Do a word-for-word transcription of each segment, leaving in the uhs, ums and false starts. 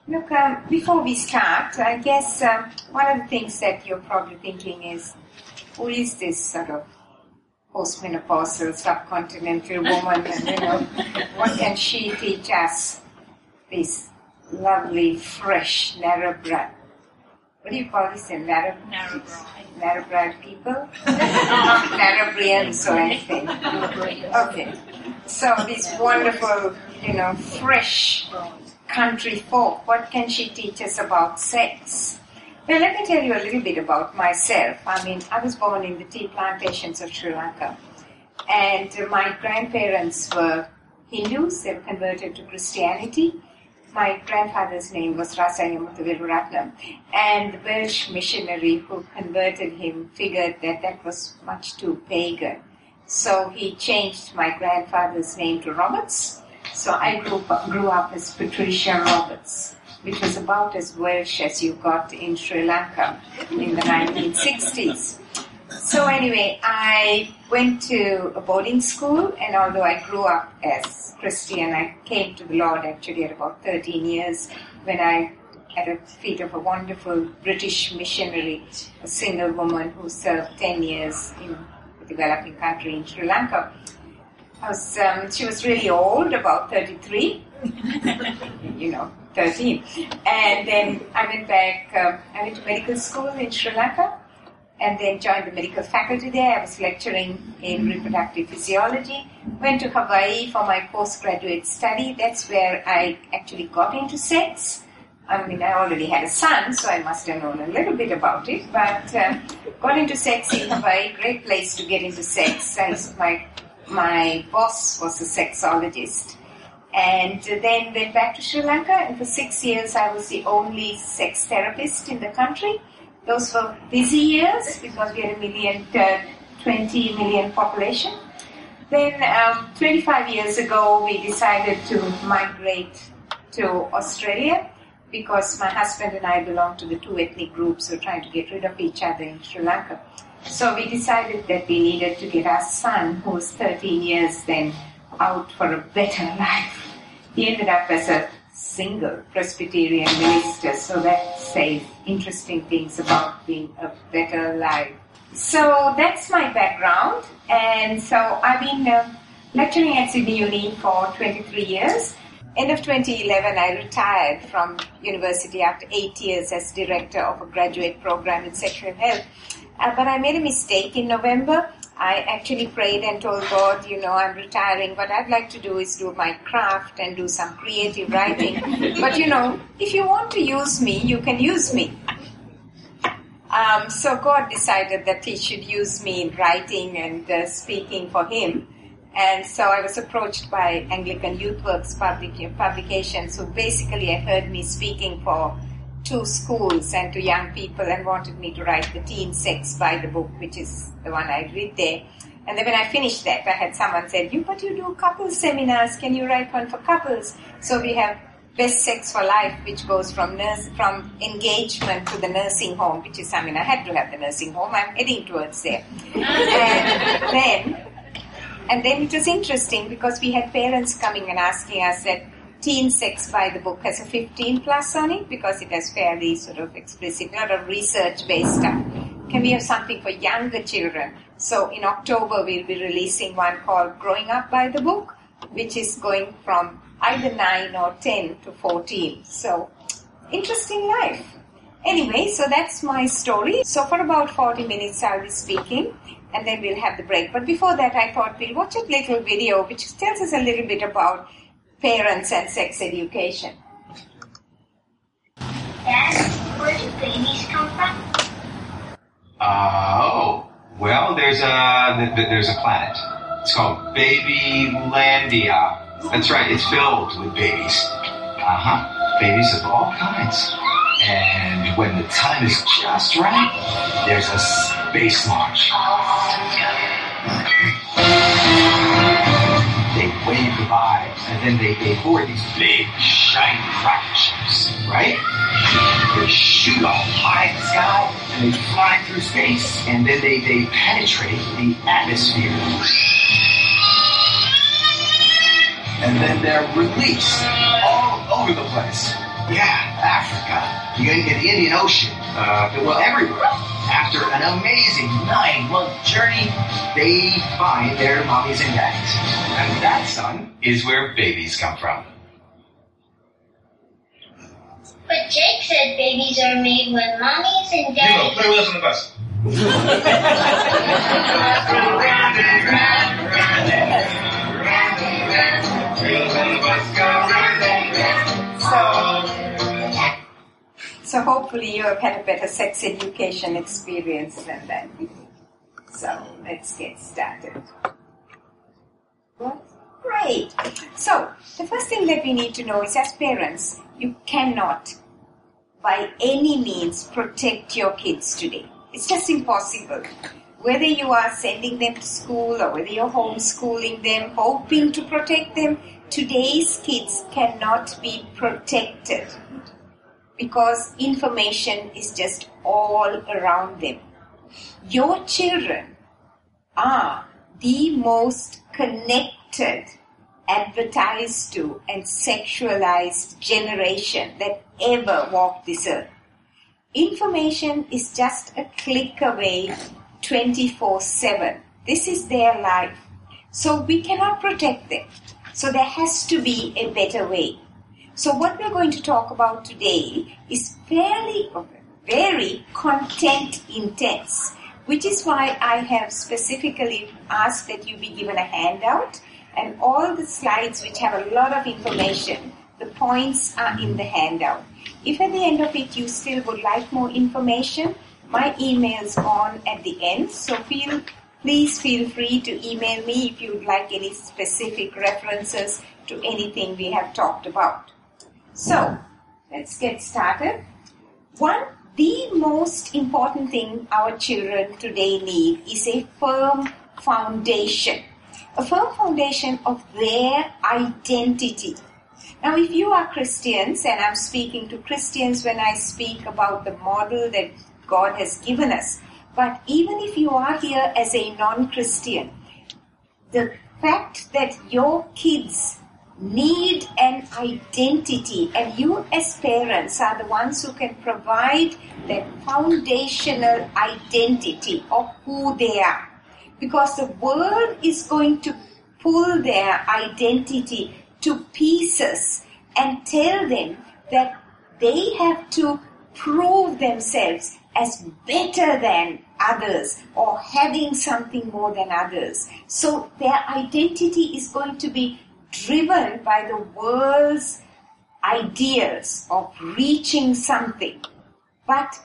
Look, um, before we start, I guess um, one of the things that you're probably thinking is, who is this sort of postmenopausal subcontinental woman, and you know, what can she teach us? These lovely, fresh, narrow-browed, what do you call this? Narrow, narrow-browed. Narrow-browed people? Not narrow-brains or anything. Okay. So these wonderful, you know, fresh country folk, what can she teach us about sex? Well, let me tell you a little bit about myself. I mean, I was born in the tea plantations of Sri Lanka. And uh, my grandparents were Hindus. They were converted to Christianity. My grandfather's name was Rasayamuthu Viruratnam. And the Welsh missionary who converted him figured that that was much too pagan. So he changed my grandfather's name to Roberts. So I grew up, grew up as Patricia Roberts, which was about as Welsh as you got in Sri Lanka in the nineteen sixties. So anyway, I went to a boarding school, and although I grew up as Christian, I came to the Lord actually at about thirteen years when I, at the feet of a wonderful British missionary, a single woman who served ten years in a developing country in Sri Lanka. I was, um, she was really old, about thirty-three, you know, thirteen. And then I went back, um, I went to medical school in Sri Lanka, and then joined the medical faculty there. I was lecturing in reproductive physiology. Went to Hawaii for my postgraduate study. That's where I actually got into sex. I mean, I already had a son, so I must have known a little bit about it, but uh, got into sex in Hawaii. Great place to get into sex. I was, my My boss was a sexologist, and then went back to Sri Lanka, and for six years I was the only sex therapist in the country. Those were busy years because we had a million, uh, twenty million population. Then um, twenty-five years ago we decided to migrate to Australia because my husband and I belong to the two ethnic groups who are trying to get rid of each other in Sri Lanka. So we decided that we needed to get our son, who was thirteen years then, out for a better life. He ended up as a single Presbyterian minister, so that says interesting things about being a better life. So that's my background, and so I've been uh, lecturing at Sydney Uni for twenty-three years. End of twenty eleven, I retired from university after eight years as director of a graduate program in sexual health. Uh, but I made a mistake in November. I actually prayed and told God, you know, I'm retiring. What I'd like to do is do my craft and do some creative writing. But, you know, if you want to use me, you can use me. Um, so God decided that he should use me in writing and uh, speaking for him. And so I was approached by Anglican Youth Works public, publications who basically had heard me speaking for to schools and to young people and wanted me to write the Teen Sex by the book, which is the one I read there. And then when I finished that, I had someone said, you, but you do couples seminars, can you write one for couples? So we have Best Sex for Life, which goes from nurse, from engagement to the nursing home, which is, I mean, I had to have the nursing home, I'm heading towards there. And then, and then it was interesting because we had parents coming and asking us that Teen Sex by the book has a fifteen plus on it because it has fairly sort of explicit, not a research-based stuff. Can we have something for younger children? So in October we'll be releasing one called Growing Up by the Book, which is going from either nine or ten to fourteen. So, interesting life. Anyway, so that's my story. So for about forty minutes I'll be speaking, and then we'll have the break. But before that I thought we'll watch a little video which tells us a little bit about parents and sex education. Dad, where do babies come from? Uh, oh, well, there's a there's a planet. It's called Babylandia. That's right, it's filled with babies. Uh-huh, babies of all kinds. And when the time is just right, there's a space launch. They wave goodbye, and then they, they board these big, shiny rocket ships, right? They shoot off high in the sky, and they fly through space, and then they, they penetrate the atmosphere. And then they're released all over the place. Yeah, Africa. You get the Indian Ocean. Uh, well, everywhere. After an amazing nine-month journey, they find their mommies and daddies. And that, son, is where babies come from. But Jake said babies are made when mommies and Hugo, daddies... play with us on the bus. So hopefully you have had a better sex education experience than that. So let's get started. Great. So the first thing that we need to know is, as parents, you cannot by any means protect your kids today. It's just impossible. Whether you are sending them to school or whether you're homeschooling them, hoping to protect them, today's kids cannot be protected because information is just all around them. Your children are the most connected, advertised to, and sexualized generation that ever walked this earth. Information is just a click away twenty-four seven. This is their life. So we cannot protect them. So there has to be a better way. So what we're going to talk about today is fairly, very content intense, which is why I have specifically asked that you be given a handout, and all the slides which have a lot of information, the points are in the handout. If at the end of it you still would like more information, my email's on at the end, so feel, please feel free to email me if you would like any specific references to anything we have talked about. So, let's get started. One, the most important thing our children today need is a firm foundation. A firm foundation of their identity. Now, if you are Christians, and I'm speaking to Christians when I speak about the model that God has given us, but even if you are here as a non-Christian, the fact that your kids need an identity, and you as parents are the ones who can provide that foundational identity of who they are. Because the world is going to pull their identity to pieces and tell them that they have to prove themselves as better than others or having something more than others. So their identity is going to be driven by the world's ideas of reaching something. But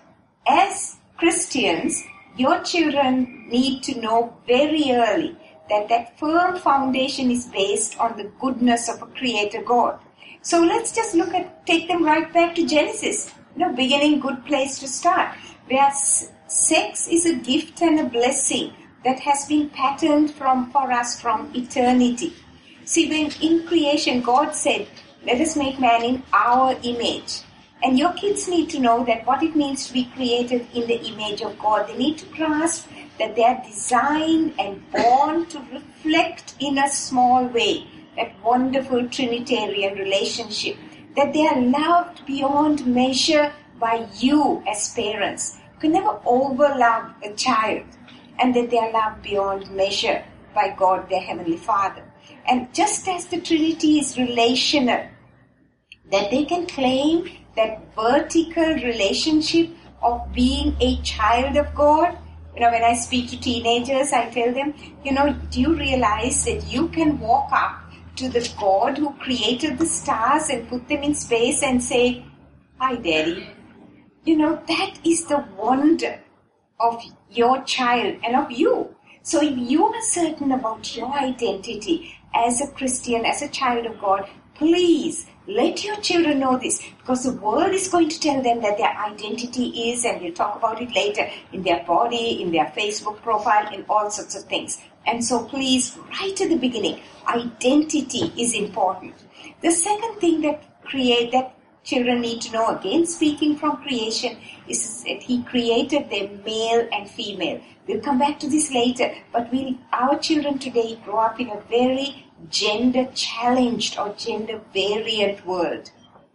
as Christians, your children need to know very early that that firm foundation is based on the goodness of a creator God. So let's just look at, take them right back to Genesis. You know, beginning, good place to start. Where sex is a gift and a blessing that has been patterned from for us from eternity. See, when in creation God said, let us make man in our image. And your kids need to know that what it means to be created in the image of God. They need to grasp that they are designed and born to reflect in a small way that wonderful Trinitarian relationship. That they are loved beyond measure by you as parents. You can never overlove a child. And that they are loved beyond measure by God, their Heavenly Father. And just as the Trinity is relational, that they can claim that vertical relationship of being a child of God. You know, when I speak to teenagers, I tell them, you know, do you realize that you can walk up to the God who created the stars and put them in space and say, hi, Daddy. You know, that is the wonder of your child and of you. So if you are certain about your identity as a Christian, as a child of God, please let your children know this, because the world is going to tell them that their identity is, and we'll talk about it later, in their body, in their Facebook profile, in all sorts of things. And so please, right at the beginning, identity is important. The second thing that create that children need to know, again speaking from creation, is that He created them male and female. We'll come back to this later, but we, our children today grow up in a very gender challenged or gender variant world.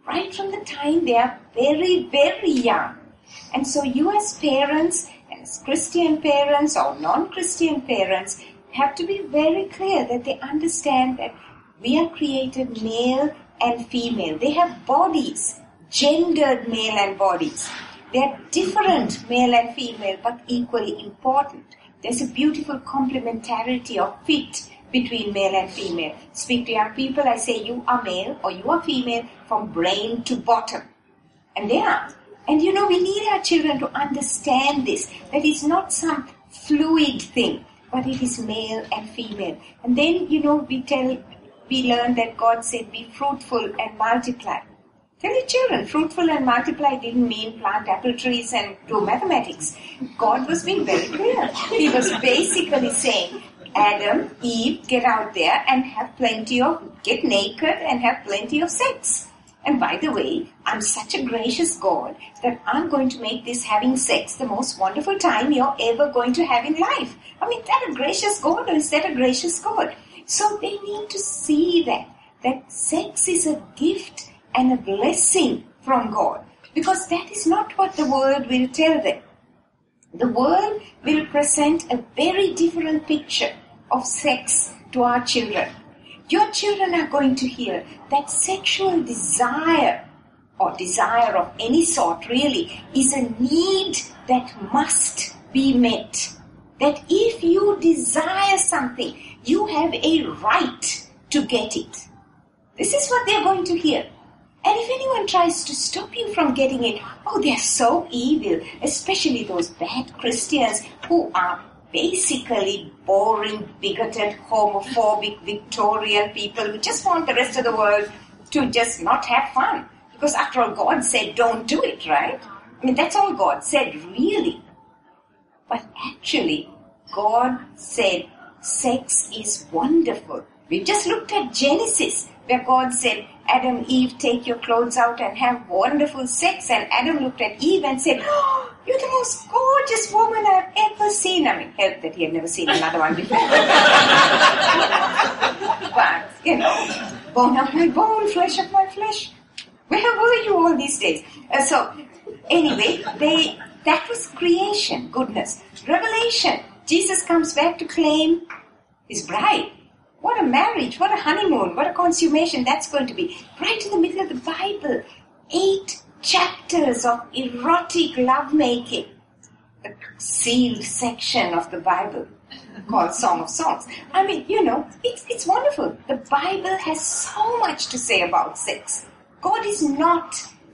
right from the time they are very, very young. And so you as parents, and as Christian parents or non-Christian parents, have to be very clear that they understand that we are created male and female. They have bodies, gendered male and bodies. They are different, male and female, but equally important. There's a beautiful complementarity or fit between male and female. Speak to young people, I say you are male or you are female from brain to bottom. And they are. And you know, we need our children to understand this, that it's not some fluid thing, but it is male and female. And then, you know, we tell, we learn that God said, be fruitful and multiply. Tell your children, fruitful and multiply didn't mean plant apple trees and do mathematics. God was being very clear. He was basically saying, Adam, Eve, get out there and have plenty of, get naked and have plenty of sex. And by the way, I'm such a gracious God that I'm going to make this having sex the most wonderful time you're ever going to have in life. I mean, is that a gracious God or is that a gracious God? So they need to see that, that sex is a gift and a blessing from God. Because that is not what the world will tell them. The world will present a very different picture of sex to our children. Your children are going to hear that sexual desire, or desire of any sort really, is a need that must be met. That if you desire something, you have a right to get it. This is what they're going to hear. And if anyone tries to stop you from getting it, oh, they're so evil, especially those bad Christians who are basically boring, bigoted, homophobic, Victorian people who just want the rest of the world to just not have fun. Because after all, God said, don't do it, right? I mean, that's all God said, really. But actually, God said, sex is wonderful. We just looked at Genesis, where God said, Adam, Eve, take your clothes out and have wonderful sex. And Adam looked at Eve and said, oh, you're the most gorgeous woman I've ever seen. I mean, help that he had never seen another one before. But, you know, bone of my bone, flesh of my flesh. Where were you all these days? Uh, so, anyway, they that was creation, goodness. Revelation, Jesus comes back to claim his bride. What a marriage, what a honeymoon, what a consummation that's going to be. Right in the middle of the Bible. Eight chapters of erotic lovemaking. The sealed section of the Bible called Song of Songs. I mean, you know, it's, it's wonderful. The Bible has so much to say about sex. God is not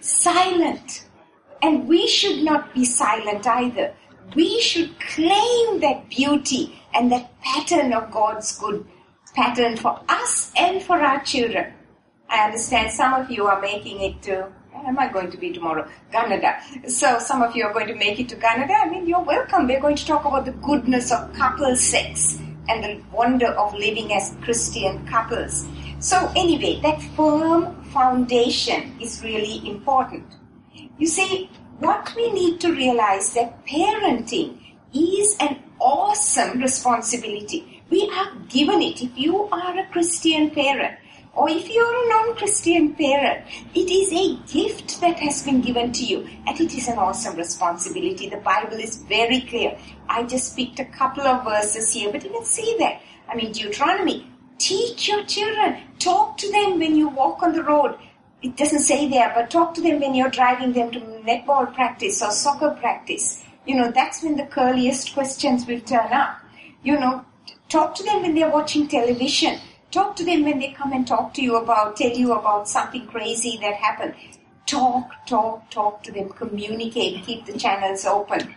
silent. And we should not be silent either. We should claim that beauty and that pattern of God's good pattern for us and for our children. I understand some of you are making it to, where am I going to be tomorrow? Canada. So some of you are going to make it to Canada. I mean, you're welcome. We're going to talk about the goodness of couple sex and the wonder of living as Christian couples. So anyway, that firm foundation is really important. You see, what we need to realize that parenting is an awesome responsibility. We are given it. If you are a Christian parent or if you are a non-Christian parent, it is a gift that has been given to you and it is an awesome responsibility. The Bible is very clear. I just picked a couple of verses here, but you can see that. I mean, Deuteronomy, teach your children. Talk to them when you walk on the road. It doesn't say there, but talk to them when you're driving them to netball practice or soccer practice. You know, that's when the curliest questions will turn up. You know, talk to them when they're watching television. Talk to them when they come and talk to you about, tell you about something crazy that happened. Talk, talk, talk to them. Communicate. Keep the channels open.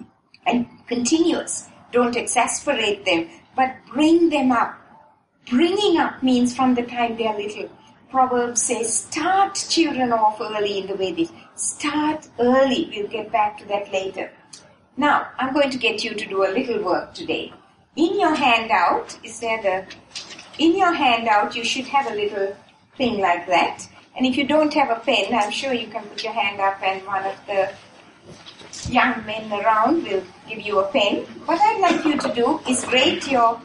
And continuous. Don't exasperate them, but bring them up. Bringing up means from the time they're little. Proverbs says, start children off early in the way they start early. We'll get back to that later. Now, I'm going to get you to do a little work today. In your handout, is there the, in your handout, you should have a little thing like that. And if you don't have a pen, I'm sure you can put your hand up and one of the young men around will give you a pen. What I'd like you to do is rate your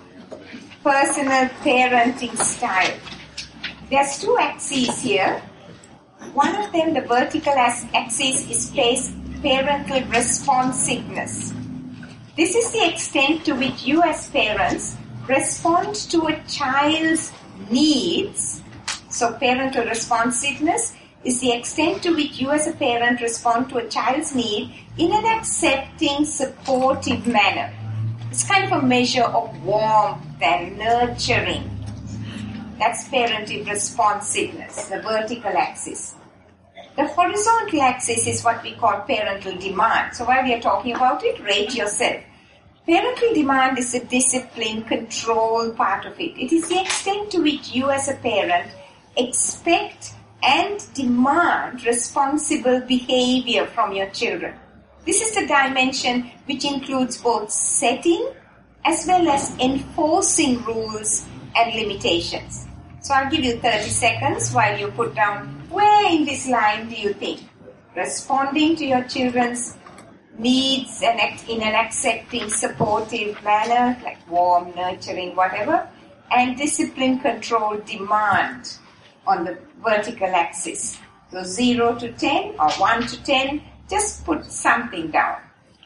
personal parenting style. There's two axes here. One of them, the vertical axis, is parental responsiveness. This is the extent to which you as parents respond to a child's needs. So parental responsiveness is the extent to which you as a parent respond to a child's need in an accepting, supportive manner. It's kind of a measure of warmth and nurturing. That's parental responsiveness, the vertical axis. The horizontal axis is what we call parental demand. So while we are talking about it, rate yourself. Parental demand is the discipline, control part of it. It is the extent to which you as a parent expect and demand responsible behavior from your children. This is the dimension which includes both setting as well as enforcing rules and limitations. So I'll give you thirty seconds while you put down where in this line do you think responding to your children's needs and in an accepting, supportive manner, like warm, nurturing, whatever, and discipline, control, demand on the vertical axis. So zero to ten or one to ten, just put something down.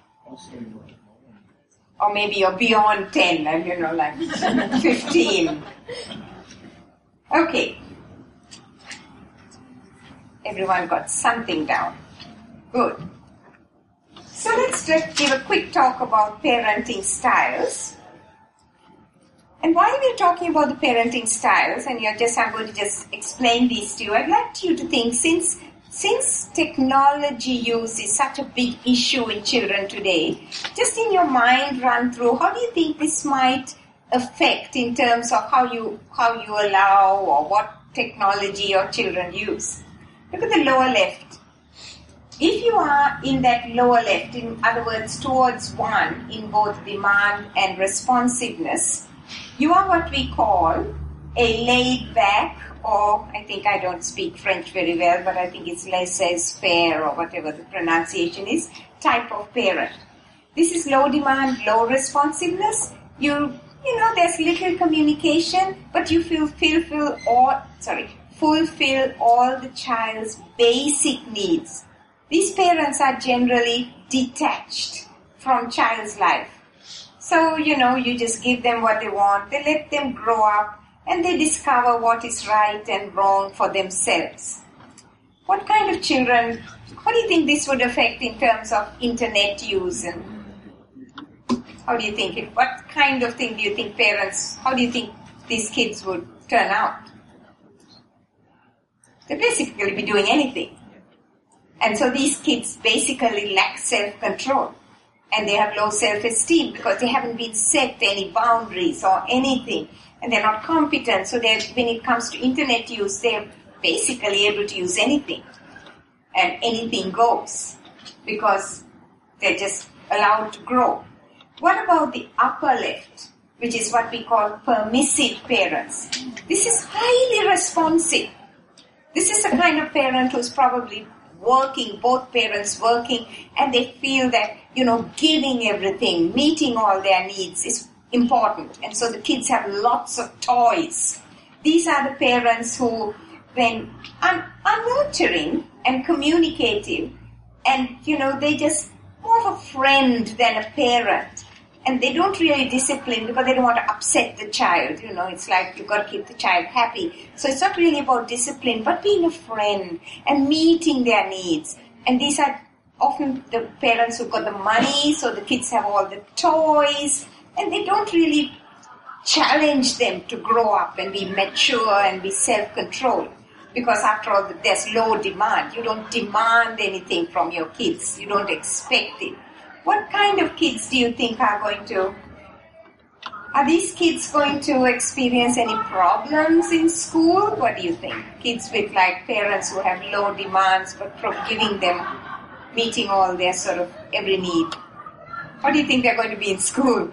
Or maybe you're beyond ten, and you know, like fifteen. Okay. Everyone got something down. Good. So let's just give a quick talk about parenting styles. And while we're talking about the parenting styles, and you're just, I'm going to just explain these to you, I'd like you to think, since since technology use is such a big issue in children today, just in your mind run through, how do you think this might affect in terms of how you how you allow or what technology your children use? Look at the lower left. If you are in that lower left, in other words, towards one in both demand and responsiveness, you are what we call a laid-back, or I think I don't speak French very well, but I think it's laissez-faire or whatever the pronunciation is, type of parent. This is low demand, low responsiveness. You, you know, there's little communication, but you feel, fulfill all, sorry, fulfill all the child's basic needs. These parents are generally detached from child's life. So, you know, you just give them what they want, they let them grow up, and they discover what is right and wrong for themselves. What kind of children, how do you think this would affect in terms of internet use? And how do you think it, what kind of thing do you think parents, how do you think these kids would turn out? They'll basically be doing anything. And so these kids basically lack self-control. And they have low self-esteem because they haven't been set any boundaries or anything. And they're not competent. So when it comes to internet use, they're basically able to use anything. And anything goes. Because they're just allowed to grow. What about the upper left, which is what we call permissive parents? This is highly responsive. This is the kind of parent who's probably working, both parents working, and they feel that, you know, giving everything, meeting all their needs is important. And so the kids have lots of toys. These are the parents who then are, are nurturing and communicative, and, you know, they just more of a friend than a parent. And they don't really discipline because they don't want to upset the child. You know, it's like you've got to keep the child happy. So it's not really about discipline, but being a friend and meeting their needs. And these are often the parents who've got the money, so the kids have all the toys. And they don't really challenge them to grow up and be mature and be self-controlled. Because after all, there's low demand. You don't demand anything from your kids. You don't expect it. What kind of kids do you think are going to, are these kids going to experience any problems in school? What do you think? Kids with like parents who have low demands but giving them, meeting all their sort of every need. How do you think they're going to be in school?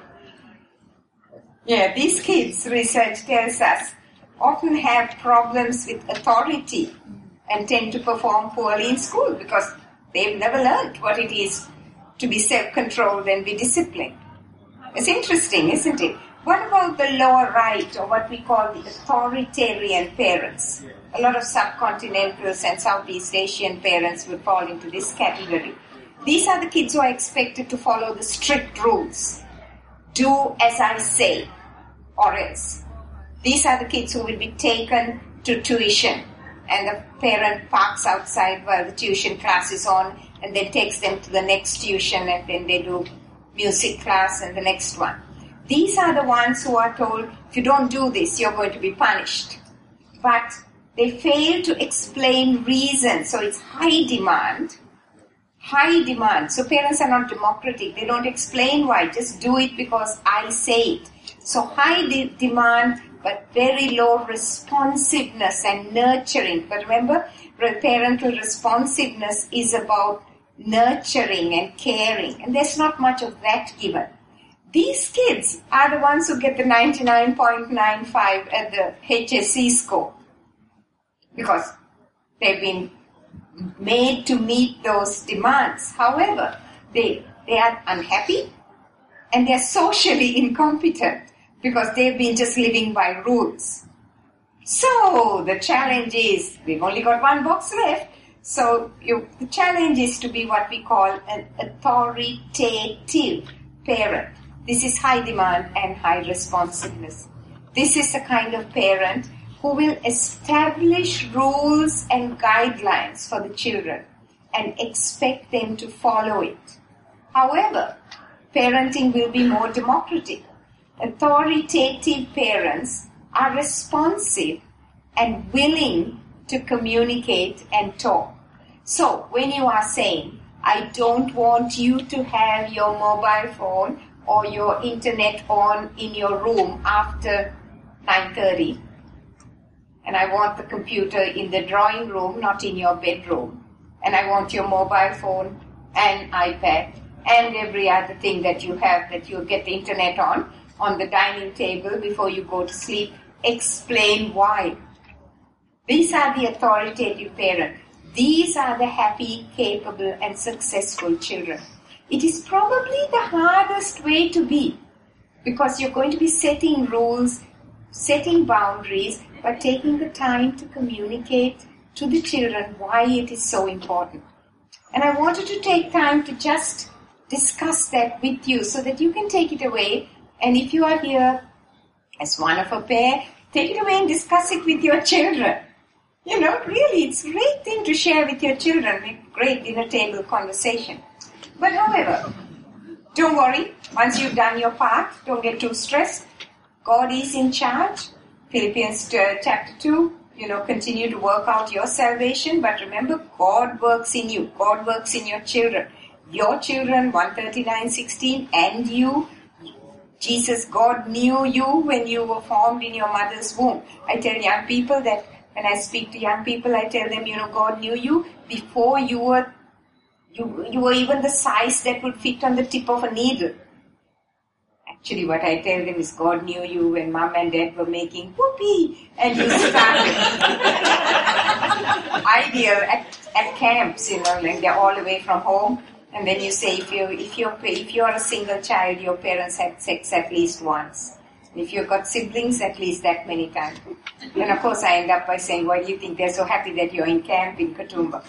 Yeah, these kids, research tells us, often have problems with authority and tend to perform poorly in school because they've never learned what it is to be self-controlled and be disciplined. It's interesting, isn't it? What about the lower right, or what we call the authoritarian parents? a lot of subcontinentals and Southeast Asian parents would fall into this category. These are the kids who are expected to follow the strict rules. Do as I say, or else. These are the kids who will be taken to tuition, and the parent parks outside while the tuition class is on, and then takes them to the next tuition, and then they do music class and the next one. These are the ones who are told, if you don't do this, you're going to be punished. But they fail to explain reasons, so it's high demand. High demand. So parents are not democratic. They don't explain why. Just do it because I say it. So high de- demand, but very low responsiveness and nurturing. But remember, parental responsiveness is about nurturing and caring. And there's not much of that given. These kids are the ones who get the ninety-nine point nine five at the H S C score. Because they've been made to meet those demands. However, they they are unhappy and they are socially incompetent because they've been just living by rules. So the challenge is, we've only got one box left, so you, the challenge is to be what we call an authoritative parent. This is high demand and high responsiveness. This is the kind of parent who will establish rules and guidelines for the children and expect them to follow it. However, parenting will be more democratic. Authoritative parents are responsive and willing to communicate and talk. So, when you are saying, I don't want you to have your mobile phone or your internet on in your room after nine thirty, and I want the computer in the drawing room, not in your bedroom. And I want your mobile phone and iPad and every other thing that you have that you get the internet on, on the dining table before you go to sleep. Explain why. These are the authoritative parents. These are the happy, capable, and successful children. It is probably the hardest way to be because you're going to be setting rules, setting boundaries, but taking the time to communicate to the children why it is so important. And I wanted to take time to just discuss that with you so that you can take it away. And if you are here as one of a pair, take it away and discuss it with your children. You know, really, it's a great thing to share with your children, make great dinner table conversation. But however, don't worry. Once you've done your part, don't get too stressed. God is in charge. Philippians chapter two, you know, continue to work out your salvation. But remember, God works in you. God works in your children. Your children, one thirty-nine sixteen, and you. Jesus, God knew you when you were formed in your mother's womb. I tell young people that when I speak to young people, I tell them, you know, God knew you before you were, you, you were even the size that would fit on the tip of a needle. Actually, what I tell them is God knew you when mom and dad were making whoopee and you started. Ideal at, at camps, you know, like they're all away from home. And then you say if you if you're if you're a single child, your parents had sex at least once. If you've got siblings, at least that many times. And of course, I end up by saying, "Why do you think they're so happy that you're in camp in Katoomba?"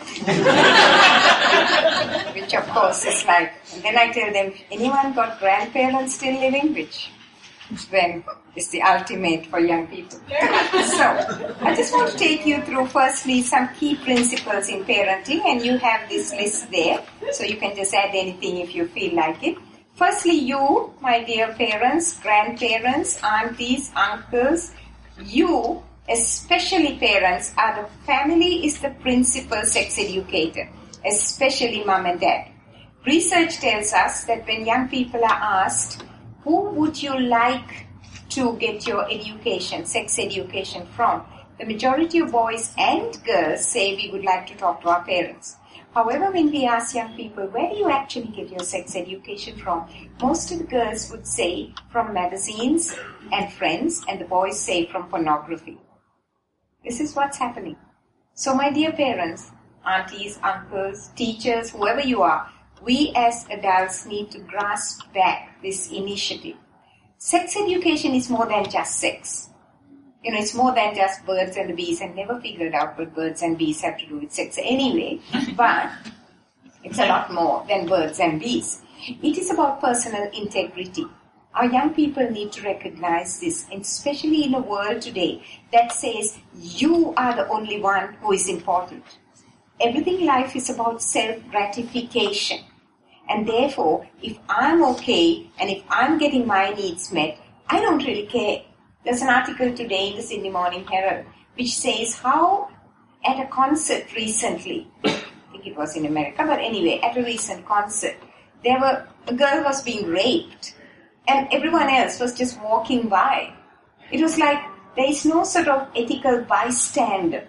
Which of course is like. And then I tell them, "Anyone got grandparents still living?" Which then is the ultimate for young people. So, I just want to take you through firstly some key principles in parenting, and you have this list there, so you can just add anything if you feel like it. Firstly, you, my dear parents, grandparents, aunties, uncles, you, especially parents, are the family is the principal sex educator, especially mom and dad. Research tells us that when young people are asked, who would you like to get your education, sex education from? The majority of boys and girls say we would like to talk to our parents. However, when we ask young people, where do you actually get your sex education from? Most of the girls would say from magazines and friends, and the boys say from pornography. This is what's happening. So my dear parents, aunties, uncles, teachers, whoever you are, we as adults need to grasp back this initiative. Sex education is more than just sex. You know, it's more than just birds and the bees, and never figured out what birds and bees have to do with sex anyway, but it's a lot more than birds and bees. It is about personal integrity. Our young people need to recognize this, especially in a world today that says you are the only one who is important. Everything in life is about self-gratification. And therefore, if I'm okay and if I'm getting my needs met, I don't really care. There's an article today in the Sydney Morning Herald which says how at a concert recently, I think it was in America, but anyway, at a recent concert, there were a girl was being raped and everyone else was just walking by. It was like there is no sort of ethical bystander.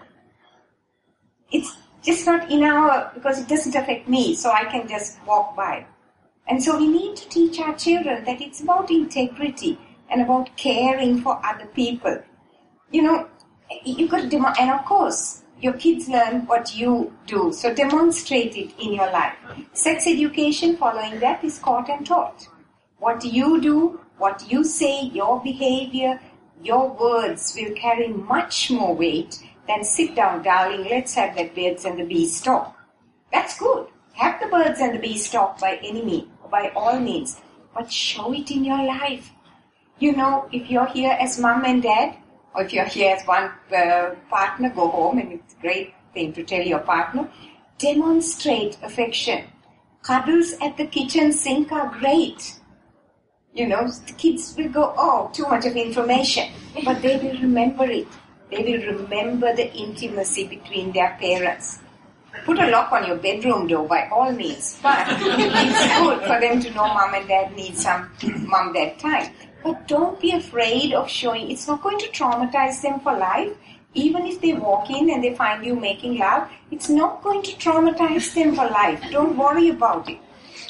It's just not in our, because it doesn't affect me, so I can just walk by. And so we need to teach our children that it's about integrity and about caring for other people. You know, you got to demo- and of course, your kids learn what you do, so demonstrate it in your life. Sex education following that is taught and taught. What you do, what you say, your behavior, your words will carry much more weight than sit down, darling, let's have that birds and the bees talk. That's good. Have the birds and the bees talk by any means, by all means, but show it in your life. You know, if you're here as mom and dad, or if you're here as one uh, partner, go home, and it's a great thing to tell your partner, demonstrate affection. Cuddles at the kitchen sink are great. You know, the kids will go, oh, too much of information, but they will remember it. They will remember the intimacy between their parents. Put a lock on your bedroom door by all means, but it's good for them to know mom and dad need some mom-dad time. But don't be afraid of showing. It's not going to traumatize them for life. Even if they walk in and they find you making love, it's not going to traumatize them for life. Don't worry about it.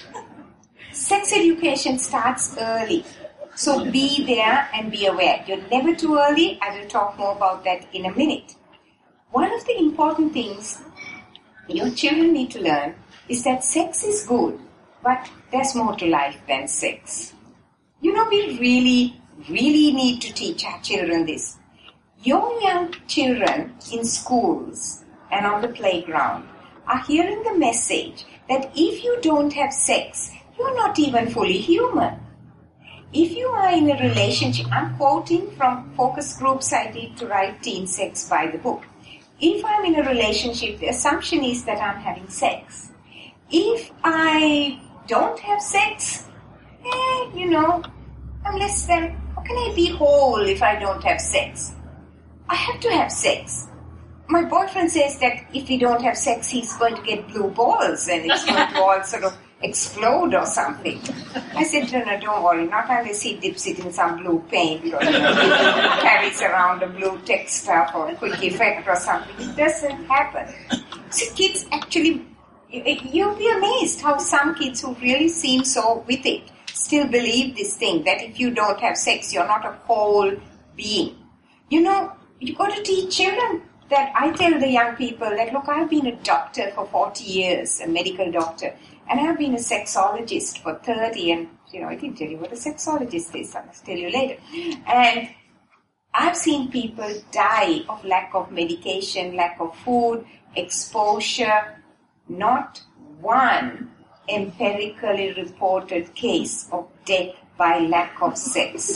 Sex education starts early. So be there and be aware. You're never too early. I will talk more about that in a minute. One of the important things your children need to learn is that sex is good, but there's more to life than sex. You know, we really, really need to teach our children this. Your young children in schools and on the playground are hearing the message that if you don't have sex, you're not even fully human. If you are in a relationship, I'm quoting from focus groups I did to write Teen Sex by the book. If I'm in a relationship, the assumption is that I'm having sex. If I don't have sex, eh, you know, I'm less than, how can I be whole if I don't have sex? I have to have sex. My boyfriend says that if he don't have sex, he's going to get blue balls and it's going to all sort of explode or something. I said, no, no, don't worry, not unless he dips it in some blue paint or you know, carries around a blue texture for a quick effect or something. It doesn't happen. So kids actually, you'll be amazed how some kids who really seem so with it still believe this thing, that if you don't have sex, you're not a whole being. You know, you've got to teach children that. I tell the young people that, look, I've been a doctor for forty years, a medical doctor, and I've been a sexologist for thirty, and, you know, I didn't tell you what a sexologist is, I must tell you later. And I've seen people die of lack of medication, lack of food, exposure. Not one empirically reported case of death by lack of sex.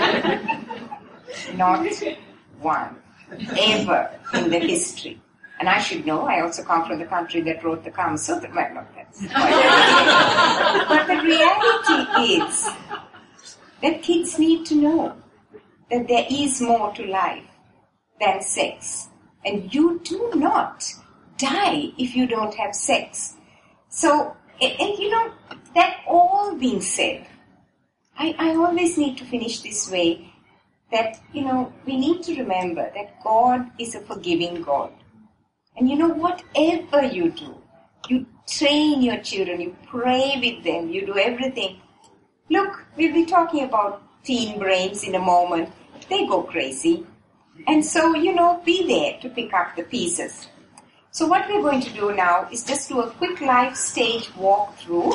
Not one. Ever in the history. And I should know, I also come from the country that wrote the Kama Sutra. Well, not that's but the reality is that kids need to know that there is more to life than sex. And you do not die if you don't have sex. So, and, and you know, that all being said, I, I always need to finish this way, that, you know, we need to remember that God is a forgiving God. And you know, whatever you do, you train your children, you pray with them, you do everything. Look, we'll be talking about teen brains in a moment. They go crazy. And so, you know, be there to pick up the pieces. So what we're going to do now is just do a quick life stage walkthrough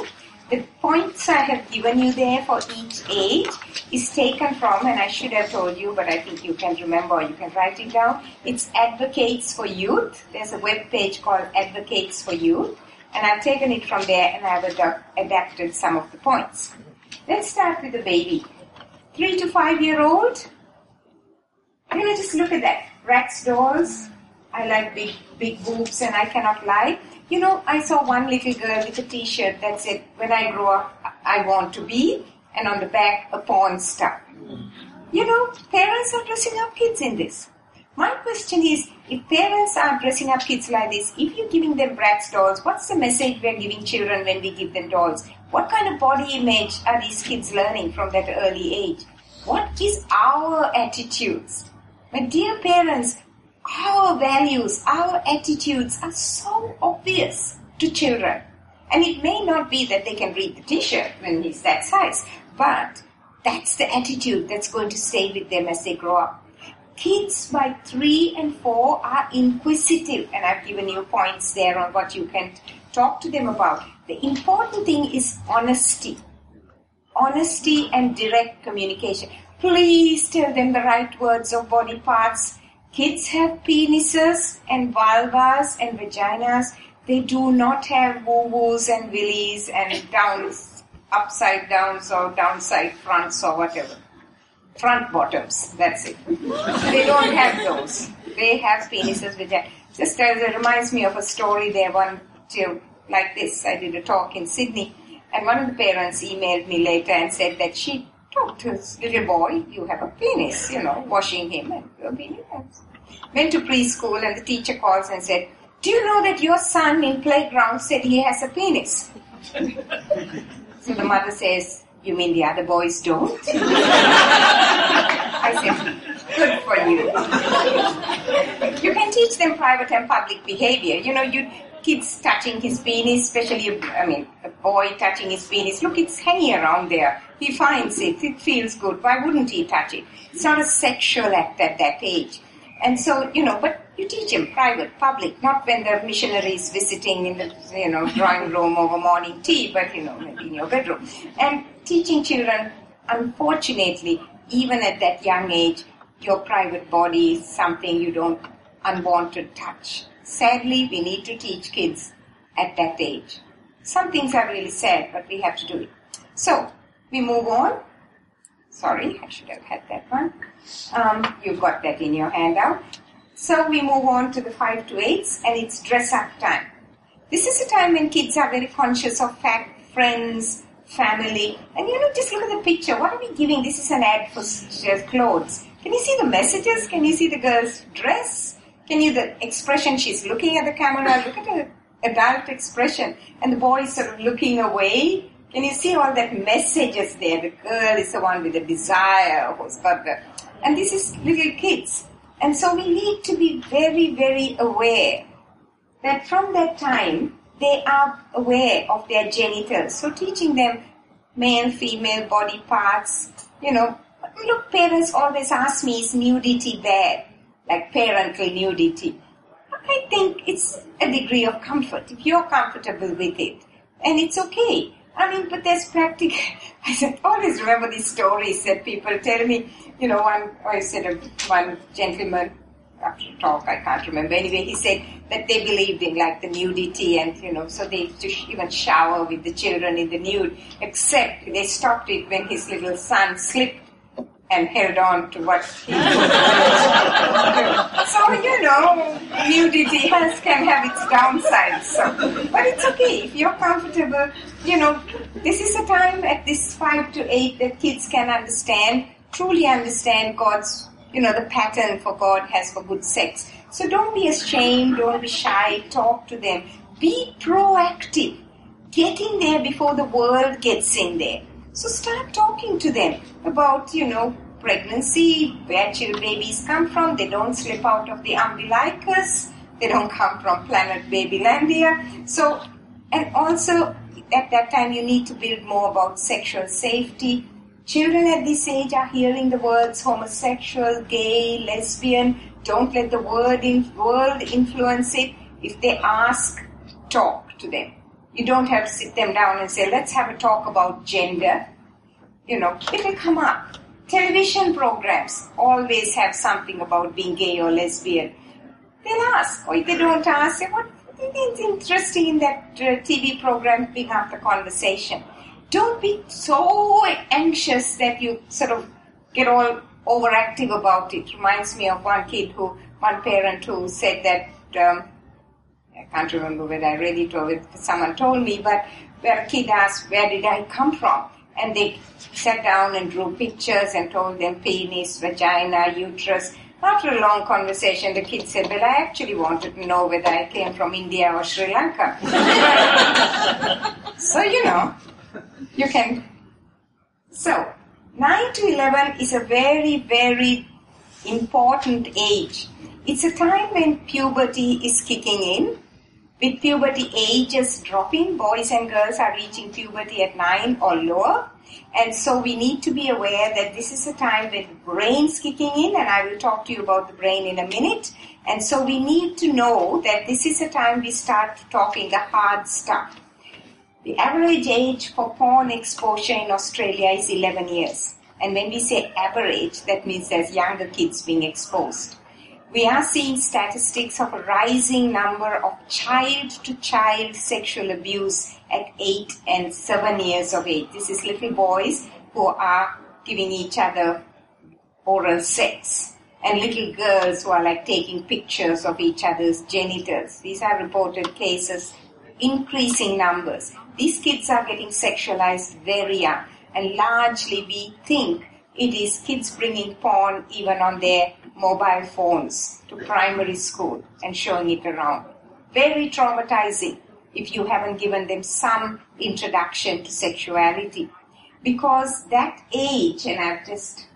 The points I have given you there for each age is taken from, and I should have told you, but I think you can remember or you can write it down. It's Advocates for Youth. There's a web page called Advocates for Youth, and I've taken it from there and I've ad- adapted some of the points. Let's start with the baby. Three to five year old. You know, just look at that. Rats, dolls. I like big, big boobs and I cannot lie. You know, I saw one little girl with a t-shirt that said, when I grow up, I want to be, and on the back, a porn star. You know, parents are dressing up kids in this. My question is, if parents are dressing up kids like this, if you're giving them Bratz dolls, what's the message we're giving children when we give them dolls? What kind of body image are these kids learning from that early age? What is our attitudes? My dear parents, our values, our attitudes are so obvious to children. And it may not be that they can read the t-shirt when he's that size, but that's the attitude that's going to stay with them as they grow up. Kids by three and four are inquisitive, and I've given you points there on what you can talk to them about. The important thing is honesty. Honesty and direct communication. Please tell them the right words of body parts. Kids have penises and vulvas and vaginas. They do not have woo-woos and willies and downs, upside downs or downside fronts or whatever. Front bottoms, that's it. They don't have those. They have penises, vaginas. Just as it reminds me of a story there one till like this. I did a talk in Sydney, and one of the parents emailed me later and said that she talked to this little boy, you have a penis, you know, washing him, and your penis. Went to preschool and the teacher calls and said, do you know that your son in playground said he has a penis? So the mother says, you mean the other boys don't? I said, good for you. You can teach them private and public behavior. You know, you kids touching his penis, especially, I mean, a boy touching his penis. Look, it's hanging around there. He finds it. It feels good. Why wouldn't he touch it? It's not a sexual act at that age. And so, you know, but you teach him private, public, not when the missionary is visiting in the, you know, drawing room over morning tea, but, you know, maybe in your bedroom. And teaching children, unfortunately, even at that young age, your private body is something you don't unwanted touch. Sadly, we need to teach kids at that age. Some things are really sad, but we have to do it. So, we move on. Sorry, I should have had that one. Um, you've got that in your handout. So we move on to the five to eights, and it's dress up time. This is a time when kids are very conscious of fact, friends, family. And you know, just look at the picture. What are we giving? This is an ad for clothes. Can you see the messages? Can you see the girl's dress? Can you, the expression, she's looking at the camera, look at her adult expression. And the boy is sort of looking away. Can you see all that messages there? The girl is the one with the desire, who's got the... And this is little kids. And so we need to be very, very aware that from that time, they are aware of their genitals. So teaching them male, female body parts, you know. Look, parents always ask me, is nudity bad? Like parental nudity. I think it's a degree of comfort, if you're comfortable with it. And it's okay. I mean, but there's practical... I said, always remember these stories that people tell me. You know, one, I said of one gentleman, after a talk, I can't remember. Anyway, he said that they believed in like the nudity and, you know, so they just even shower with the children in the nude, except they stopped it when his little son slipped and held on to what he So, you know, nudity has, can have its downsides. So, but it's okay. If you're comfortable, you know, this is a time at this five to eight that kids can understand, truly understand God's, you know, the pattern for God has for good sex. So don't be ashamed, don't be shy, talk to them. Be proactive. Get in there before the world gets in there. So start talking to them about, you know, pregnancy, where child babies come from. They don't slip out of the umbilicus. They don't come from planet Babylandia. So, and also at that time you need to build more about sexual safety. Children at this age are hearing the words homosexual, gay, lesbian. Don't let the word in, world influence it. If they ask, talk to them. You don't have to sit them down and say, let's have a talk about gender. You know, it'll come up. Television programs always have something about being gay or lesbian. They'll ask, or if they don't ask, say, what is interesting in that uh, T V program, pick up the conversation. Don't be so anxious that you sort of get all overactive about it. Reminds me of one kid who, one parent who said that, um, I can't remember whether I read it or if someone told me, but where a kid asked, where did I come from? And they sat down and drew pictures and told them penis, vagina, uterus. After a long conversation, the kid said, well, I actually wanted to know whether I came from India or Sri Lanka. So, you know, you can. So, nine to eleven is a very, very important age. It's a time when puberty is kicking in. With puberty ages dropping, boys and girls are reaching puberty at nine or lower. And so we need to be aware that this is a time when the brain's kicking in, and I will talk to you about the brain in a minute. And so we need to know that this is a time we start talking the hard stuff. The average age for porn exposure in Australia is eleven years. And when we say average, that means there's younger kids being exposed. We are seeing statistics of a rising number of child-to-child sexual abuse at eight and seven years of age. This is little boys who are giving each other oral sex, and little girls who are like taking pictures of each other's genitals. These are reported cases, increasing numbers. These kids are getting sexualized very young, and largely we think it is kids bringing porn even on their mobile phones to primary school and showing it around. Very traumatizing if you haven't given them some introduction to sexuality. Because that age, and I've just,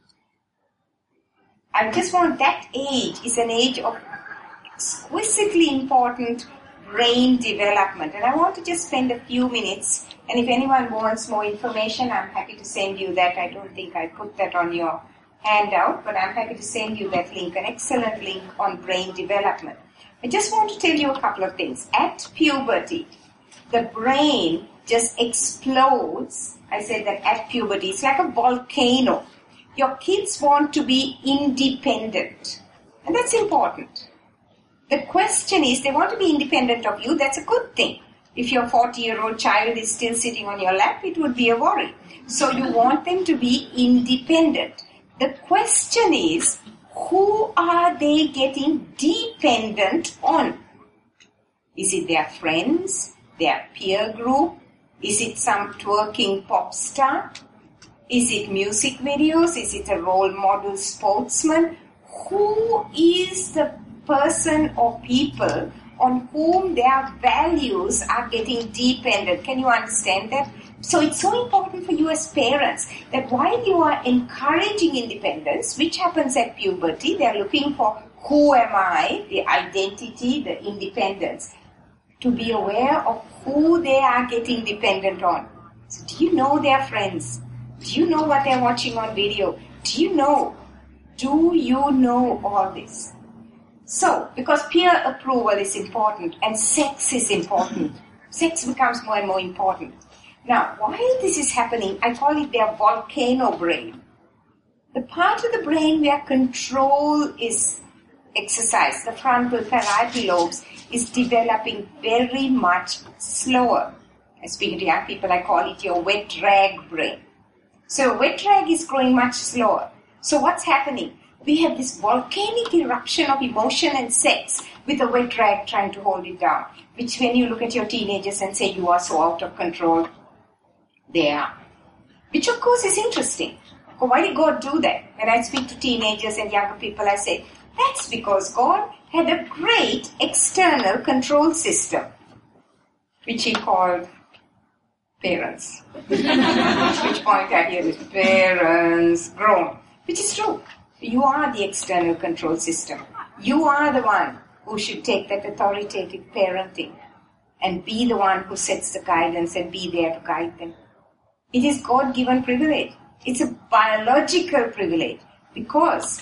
I just want that age is an age of exquisitely important brain development. And I want to just spend a few minutes, and if anyone wants more information, I'm happy to send you that. I don't think I put that on your handout, but I'm happy to send you that link, an excellent link on brain development. I just want to tell you a couple of things. At puberty, the brain just explodes. I said that at puberty, it's like a volcano. Your kids want to be independent, and that's important. The question is, they want to be independent of you. That's a good thing. If your forty-year-old child is still sitting on your lap, it would be a worry. So you want them to be independent. The question is, who are they getting dependent on? Is it their friends, their peer group? Is it some twerking pop star? Is it music videos? Is it a role model sportsman? Who is the person or people on whom their values are getting dependent? Can you understand that? So it's so important for you as parents that while you are encouraging independence, which happens at puberty, they're looking for who am I, the identity, the independence, to be aware of who they are getting dependent on. So do you know their friends? Do you know what they're watching on video? Do you know? Do you know all this? So, because peer approval is important and sex is important, sex becomes more and more important. Now, while this is happening, I call it their volcano brain. The part of the brain where control is exercised, the frontal parietal lobes, is developing very much slower. I speak to young people, I call it your wet rag brain. So wet rag is growing much slower. So what's happening? We have this volcanic eruption of emotion and sex with a wet rag trying to hold it down. Which when you look at your teenagers and say you are so out of control, they are. Which of course is interesting. Why did God do that? When I speak to teenagers and younger people, I say, that's because God had a great external control system, which he called parents. At which point I hear it, parents, grown. Which is true. You are the external control system. You are the one who should take that authoritative parenting and be the one who sets the guidance and be there to guide them. It is God-given privilege. It's a biological privilege because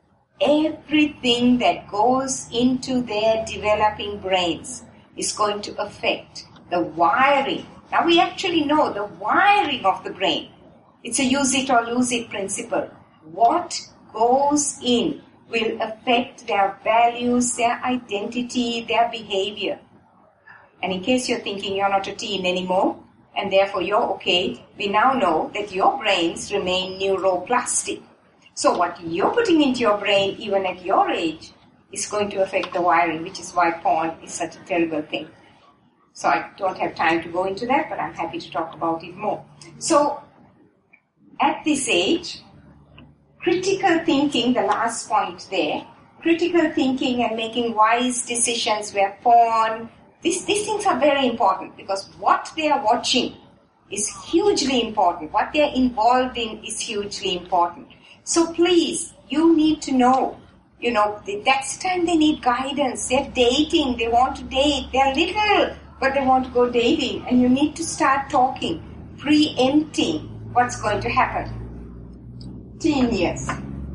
everything that goes into their developing brains is going to affect the wiring. Now we actually know the wiring of the brain. It's a use it or lose it principle. What goes in will affect their values, their identity, their behavior. And in case you're thinking you're not a teen anymore, and therefore you're okay, we now know that your brains remain neuroplastic. So what you're putting into your brain, even at your age, is going to affect the wiring, which is why porn is such a terrible thing. So I don't have time to go into that, but I'm happy to talk about it more. So at this age, critical thinking, the last point there, critical thinking and making wise decisions where porn, these, these things are very important because what they are watching is hugely important. What they are involved in is hugely important. So please, you need to know, you know, that's the time they need guidance. They're dating, they want to date, they're little, but they want to go dating. And you need to start talking, preempting what's going to happen. Teen years.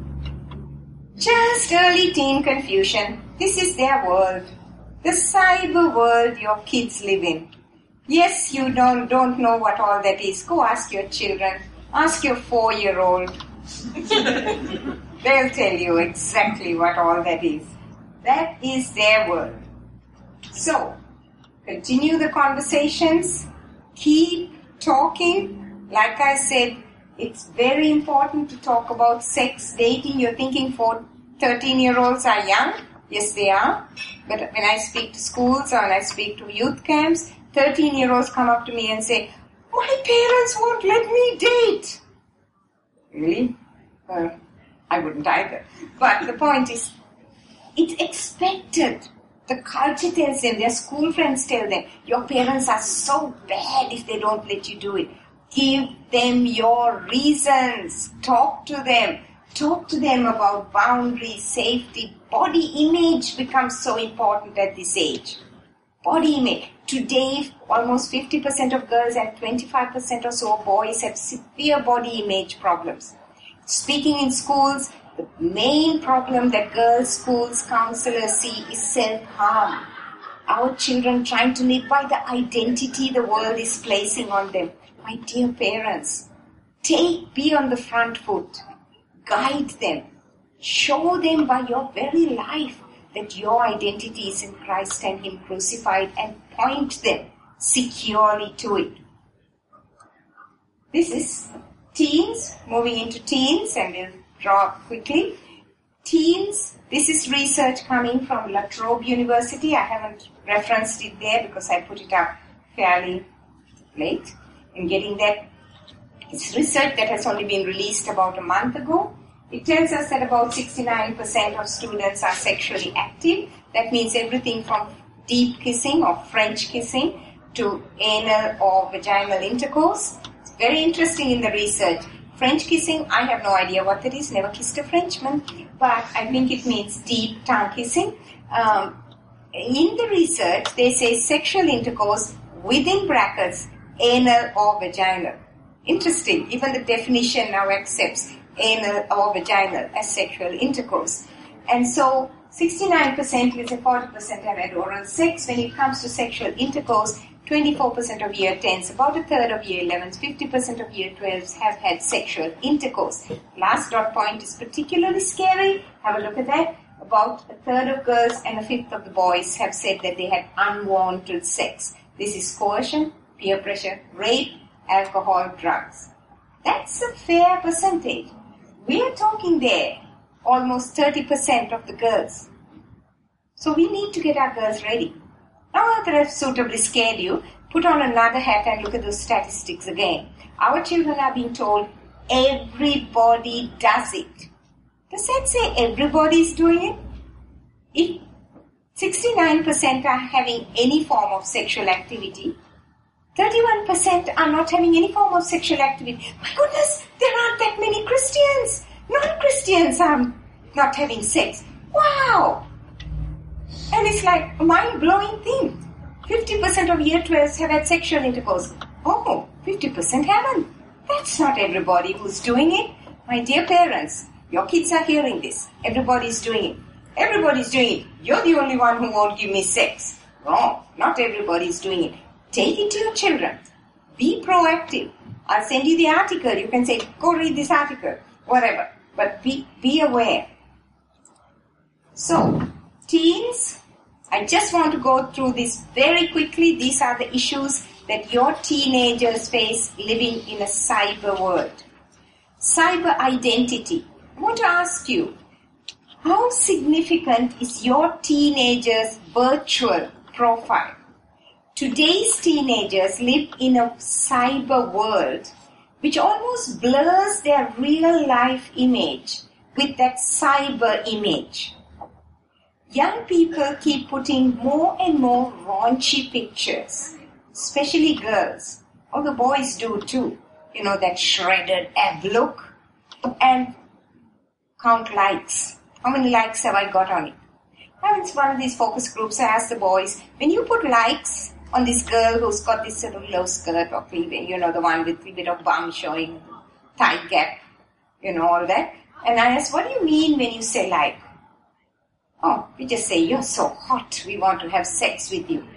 Just early teen confusion. This is their world. The cyber world your kids live in. Yes, you don't, don't know what all that is. Go ask your children. Ask your four-year-old. They'll tell you exactly what all that is. That is their world. So, continue the conversations. Keep talking. Like I said, it's very important to talk about sex, dating. You're thinking for thirteen-year-olds are young. Yes, they are. But when I speak to schools or when I speak to youth camps, thirteen-year-olds come up to me and say, my parents won't let me date. Really? Uh, I wouldn't either. But the point is, it's expected. The culture tells them, their school friends tell them, your parents are so bad if they don't let you do it. Give them your reasons. Talk to them. Talk to them about boundaries, safety. Body image becomes so important at this age. Body image. Today, almost fifty percent of girls and twenty-five percent or so of boys have severe body image problems. Speaking in schools, the main problem that girls' schools counselors see is self-harm. Our children trying to live by the identity the world is placing on them. My dear parents, take, be on the front foot. Guide them. Show them by your very life that your identity is in Christ and Him crucified, and point them securely to it. This is teens, moving into teens, and we'll draw quickly. Teens, this is research coming from La Trobe University. I haven't referenced it there because I put it up fairly late in getting that. It's research that has only been released about a month ago. It tells us that about sixty-nine percent of students are sexually active. That means everything from deep kissing or French kissing to anal or vaginal intercourse. It's very interesting in the research. French kissing, I have no idea what that is, never kissed a Frenchman, but I think it means deep tongue kissing. Um, in the research, they say sexual intercourse within brackets, anal or vaginal. Interesting, even the definition now accepts anal or vaginal as sexual intercourse. And so sixty-nine percent, we say forty percent have had oral sex. When it comes to sexual intercourse, twenty-four percent of year tens, about a third of year elevens, fifty percent of year twelves have had sexual intercourse. Last dot point is particularly scary. Have a look at that. About a third of girls and a fifth of the boys have said that they had unwanted sex. This is coercion, peer pressure, rape, alcohol, drugs. That's a fair percentage. We are talking there almost thirty percent of the girls. So we need to get our girls ready. Now that I've suitably scared you, put on another hat and look at those statistics again. Our children are being told everybody does it. Does that say everybody's doing it? If sixty-nine percent are having any form of sexual activity, thirty-one percent are not having any form of sexual activity. My goodness, there aren't that many Christians. Non-Christians are not having sex. Wow! And it's like a mind-blowing thing. fifty percent of year twelves have had sexual intercourse. Oh, fifty percent haven't. That's not everybody who's doing it. My dear parents, your kids are hearing this. Everybody's doing it. Everybody's doing it. You're the only one who won't give me sex. Wrong. Not everybody's doing it. Take it to your children. Be proactive. I'll send you the article. You can say, go read this article, whatever. But be, be aware. So, teens, I just want to go through this very quickly. These are the issues that your teenagers face living in a cyber world. Cyber identity. I want to ask you, how significant is your teenager's virtual profile? Today's teenagers live in a cyber world which almost blurs their real life image with that cyber image. Young people keep putting more and more raunchy pictures, especially girls. All the boys do too. You know, that shredded ab look. And count likes. How many likes have I got on it? I was one of these focus groups. I asked the boys, when you put likes on this girl who's got this sort of low skirt or cleavage, you know, the one with a bit of bum showing, thigh gap, you know, all that. And I asked, what do you mean when you say like? Oh, we just say, you're so hot, we want to have sex with you.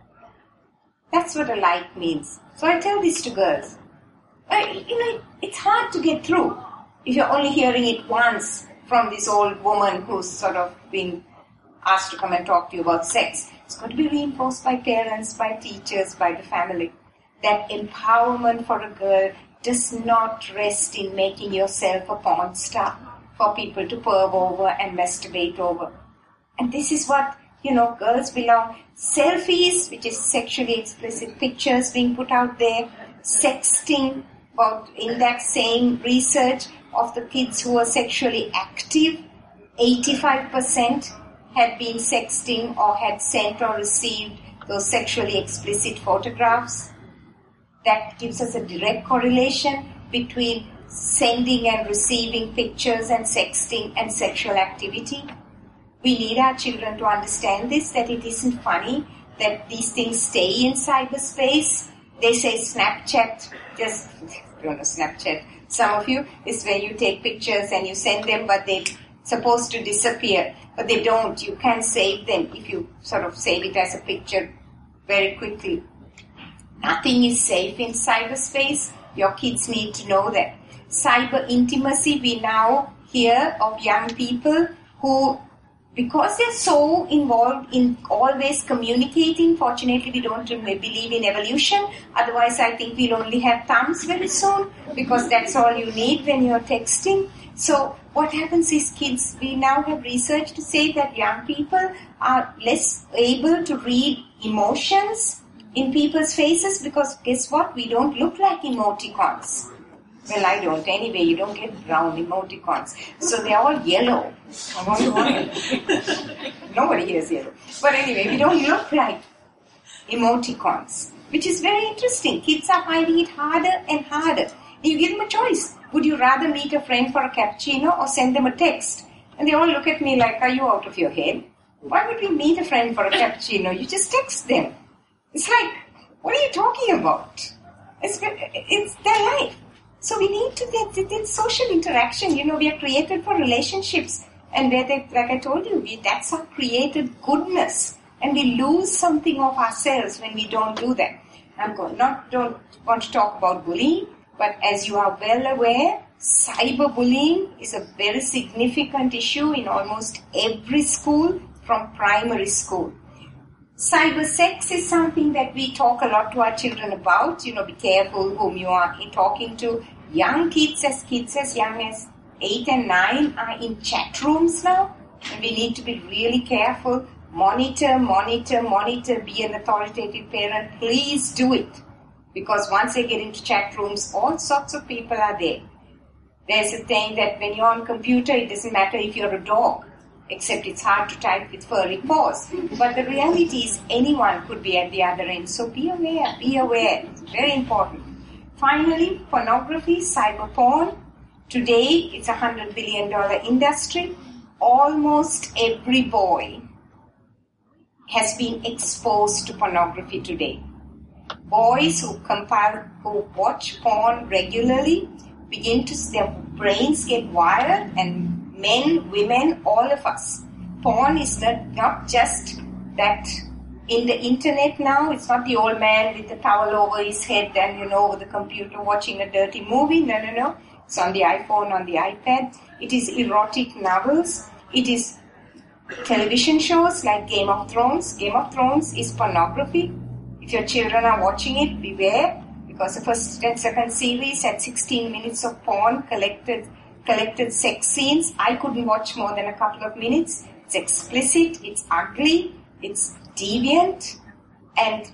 That's what a like means. So I tell this to girls. Uh, you know, it's hard to get through if you're only hearing it once from this old woman who's sort of been asked to come and talk to you about sex. It's got to be reinforced by parents, by teachers, by the family. That empowerment for a girl does not rest in making yourself a porn star for people to perv over and masturbate over. And this is what, you know, girls belong. Selfies, which is sexually explicit pictures being put out there. Sexting, about in that same research of the kids who were sexually active, eighty-five percent had been sexting or had sent or received those sexually explicit photographs. That gives us a direct correlation between sending and receiving pictures and sexting and sexual activity. We need our children to understand this, that it isn't funny that these things stay in cyberspace. They say Snapchat, just, I don't know Snapchat, some of you, is where you take pictures and you send them, but they're supposed to disappear. But they don't. You can save them if you sort of save it as a picture very quickly. Nothing is safe in cyberspace. Your kids need to know that. Cyber intimacy, we now hear of young people who, because they're so involved in always communicating, fortunately we don't believe in evolution, otherwise I think we'll only have thumbs very soon, because that's all you need when you're texting. So what happens is kids, we now have research to say that young people are less able to read emotions in people's faces, because guess what? We don't look like emoticons. Well, I don't. Anyway, you don't get brown emoticons. So they're all yellow. I wonder why. Nobody here is yellow. But anyway, we don't look like emoticons, which is very interesting. Kids are finding it harder and harder. You give them a choice. Would you rather meet a friend for a cappuccino or send them a text? And they all look at me like, are you out of your head? Why would we meet a friend for a cappuccino? You just text them. It's like, what are you talking about? It's, it's their life. So we need to get, get social interaction. You know, we are created for relationships. And where they, like I told you, we, that's our created goodness. And we lose something of ourselves when we don't do that. I'm going, not don't want to talk about bullying, but as you are well aware, cyberbullying is a very significant issue in almost every school from primary school. Cyber sex is something that we talk a lot to our children about. You know, be careful whom you are talking to. Young kids, as kids as young as eight and nine, are in chat rooms now. And we need to be really careful. Monitor, monitor, monitor. Be an authoritative parent. Please do it. Because once they get into chat rooms, all sorts of people are there. There's a thing that when you're on computer, it doesn't matter if you're a dog. Except it's hard to type with furry paws. But the reality is anyone could be at the other end. So be aware, be aware. It's very important. Finally, pornography, cyber porn. Today, it's a one hundred billion dollars industry. Almost every boy has been exposed to pornography today. Boys who compile, who watch porn regularly begin to, their brains get wired, and men, women, all of us. Porn is not, not just that in the internet now. It's not the old man with the towel over his head and, you know, over the computer watching a dirty movie. No, no, no. It's on the iPhone, on the iPad. It is erotic novels. It is television shows like Game of Thrones. Game of Thrones is pornography. If your children are watching it, beware, because the first and second series had sixteen minutes of porn, collected collected sex scenes. I couldn't watch more than a couple of minutes. It's explicit, it's ugly, it's deviant, and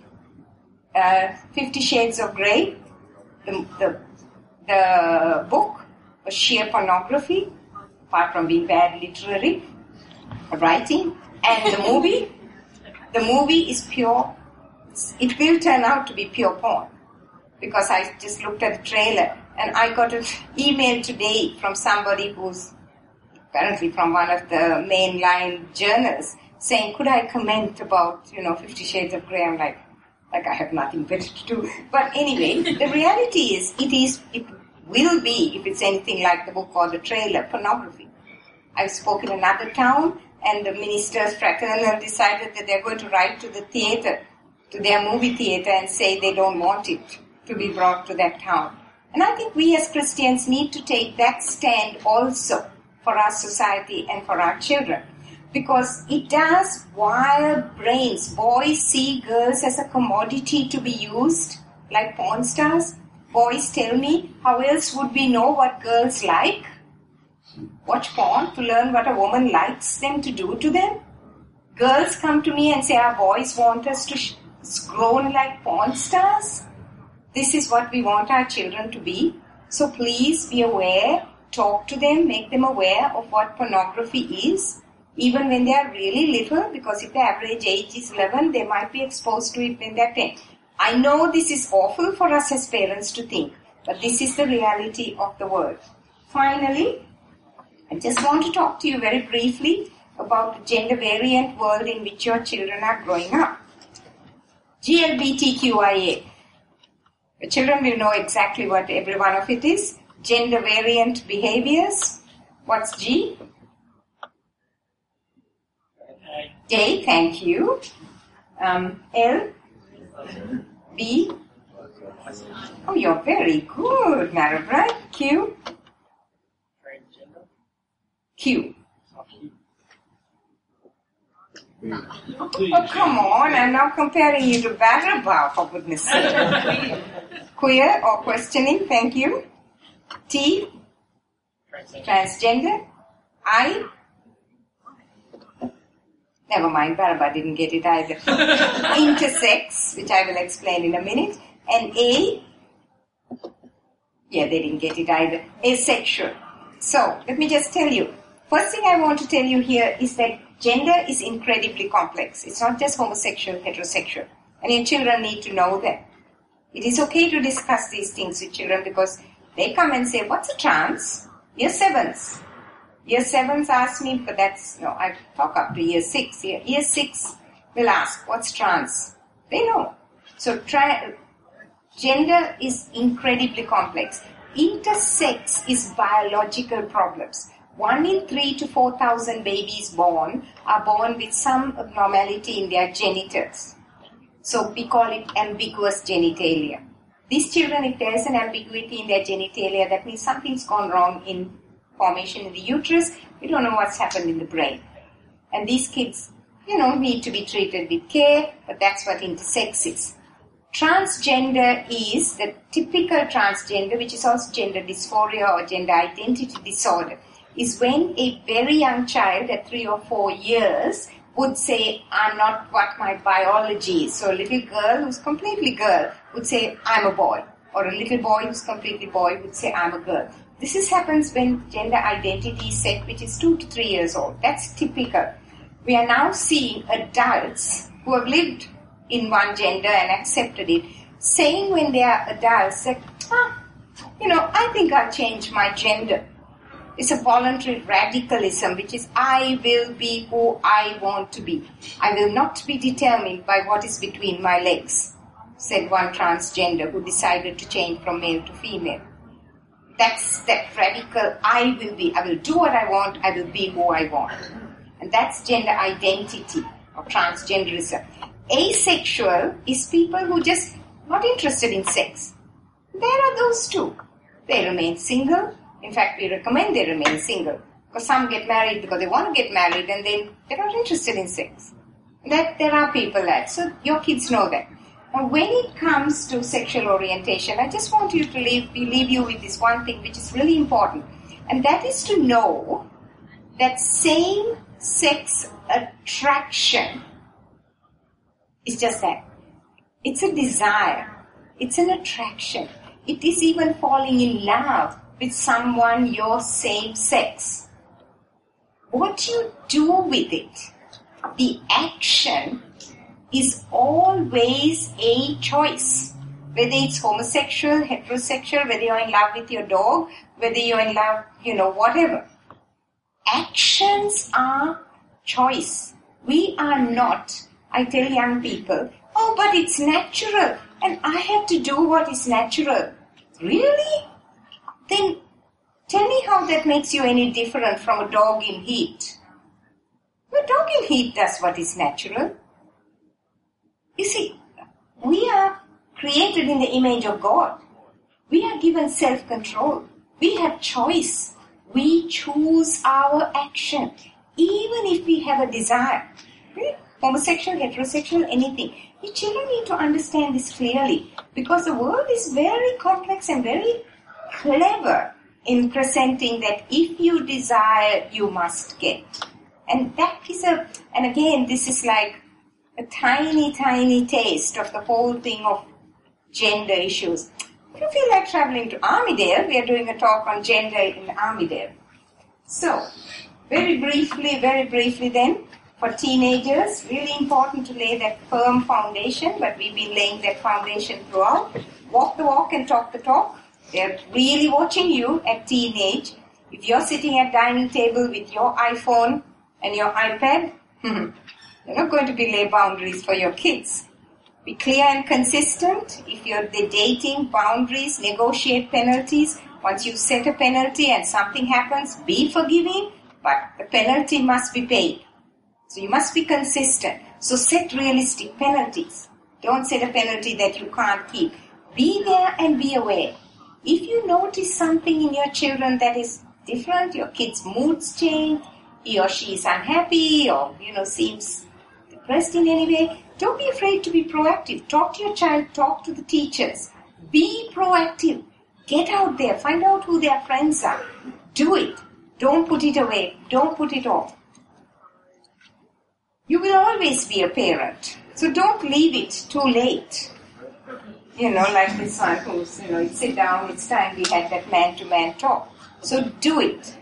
uh, Fifty Shades of Grey, the, the, the book was sheer pornography, apart from being bad literary writing, and the movie, the movie is pure, it will turn out to be pure porn, because I just looked at the trailer, and I got an email today from somebody who's apparently from one of the mainline journals saying, could I comment about, you know, Fifty Shades of Grey? I'm like, like I have nothing better to do. But anyway, the reality is, it is, it will be, if it's anything like the book or the trailer, pornography. I spoke in another town, and the minister's fraternal decided that they're going to write to the theater, to their movie theater, and say they don't want it to be brought to that town. And I think we as Christians need to take that stand also for our society and for our children. Because it does wire brains. Boys see girls as a commodity to be used, like porn stars. Boys tell me, how else would we know what girls like? Watch porn to learn what a woman likes them to do to them. Girls come to me and say, our boys want us to sh- grown like porn stars. This is what we want our children to be. So please be aware, talk to them, make them aware of what pornography is, even when they are really little, because if the average age is eleven, they might be exposed to it when they're ten. I know this is awful for us as parents to think, but this is the reality of the world. Finally, I just want to talk to you very briefly about the gender variant world in which your children are growing up. G L B T Q I A. The children will know exactly what every one of it is. Gender variant behaviors. What's G? A, thank you. Um, L? B? Oh, you're very good, Maribra. Q? Q. Oh, come on, I'm not comparing you to Maribra, for goodness sake. Queer or questioning, thank you. T? Transgender. I? Never mind, Baraba didn't get it either. Intersex, which I will explain in a minute. And A, yeah, they didn't get it either. Asexual. So, let me just tell you. First thing I want to tell you here is that gender is incredibly complex. It's not just homosexual, heterosexual. And your children need to know that. It is okay to discuss these things with children because they come and say, what's a trans? Year sevens. Year sevens ask me, but that's, no, I talk up to year six. Year, year six will ask, what's trans? They know. So tra- gender is incredibly complex. Intersex is biological problems. One in three to four thousand babies born are born with some abnormality in their genitals. So we call it ambiguous genitalia. These children, if there is an ambiguity in their genitalia, that means something's gone wrong in formation in the uterus. We don't know what's happened in the brain. And these kids, you know, need to be treated with care, but that's what intersex is. Transgender is the typical transgender, which is also gender dysphoria or gender identity disorder, is when a very young child at three or four years would say, I'm not what my biology is. So a little girl who's completely girl would say, I'm a boy. Or a little boy who's completely boy would say, I'm a girl. This is happens when gender identity is set, which is two to three years old. That's typical. We are now seeing adults who have lived in one gender and accepted it, saying when they are adults that, ah, you know, I think I'll change my gender. It's a voluntary radicalism, which is I will be who I want to be. I will not be determined by what is between my legs, said one transgender who decided to change from male to female. That's that radical I will be. I will do what I want. I will be who I want. And that's gender identity or transgenderism. Asexual is people who just not interested in sex. There are those too. They remain single. In fact, we recommend they remain single. Because some get married because they want to get married and then they're not interested in sex. That there are people like so your kids know that. Now when it comes to sexual orientation, I just want you to leave, leave you with this one thing which is really important. And that is to know that same-sex attraction is just that. It's a desire. It's an attraction. It is even falling in love with someone your same sex. What you do with it, the action, is always a choice. Whether it's homosexual, heterosexual, whether you're in love with your dog, whether you're in love, you know, whatever. Actions are choice. We are not, I tell young people, oh, but it's natural and I have to do what is natural. Really? Then tell me how that makes you any different from a dog in heat. A dog in heat does what is natural. You see, we are created in the image of God. We are given self-control. We have choice. We choose our action, even if we have a desire. Right? Homosexual, heterosexual, anything. You children need to understand this clearly because the world is very complex and very clever in presenting that if you desire, you must get. And that is a, and again, this is like a tiny, tiny taste of the whole thing of gender issues. If you feel like traveling to Armidale, we are doing a talk on gender in Armidale. So, very briefly, very briefly then, for teenagers, really important to lay that firm foundation, but we've been laying that foundation throughout. Walk the walk and talk the talk. They're really watching you at teenage. If you're sitting at dining table with your iPhone and your iPad, you're not going to be lay boundaries for your kids. Be clear and consistent. If you're the dating, boundaries, negotiate penalties. Once you set a penalty and something happens, be forgiving, but the penalty must be paid. So you must be consistent. So set realistic penalties. Don't set a penalty that you can't keep. Be there and be aware. If you notice something in your children that is different, your kid's moods change, he or she is unhappy or, you know, seems depressed in any way, don't be afraid to be proactive. Talk to your child, talk to the teachers. Be proactive. Get out there, find out who their friends are. Do it. Don't put it away. Don't put it off. You will always be a parent, so don't leave it too late. You know, like this one who's, you know, sit down, it's time we had that man-to-man talk. So do it.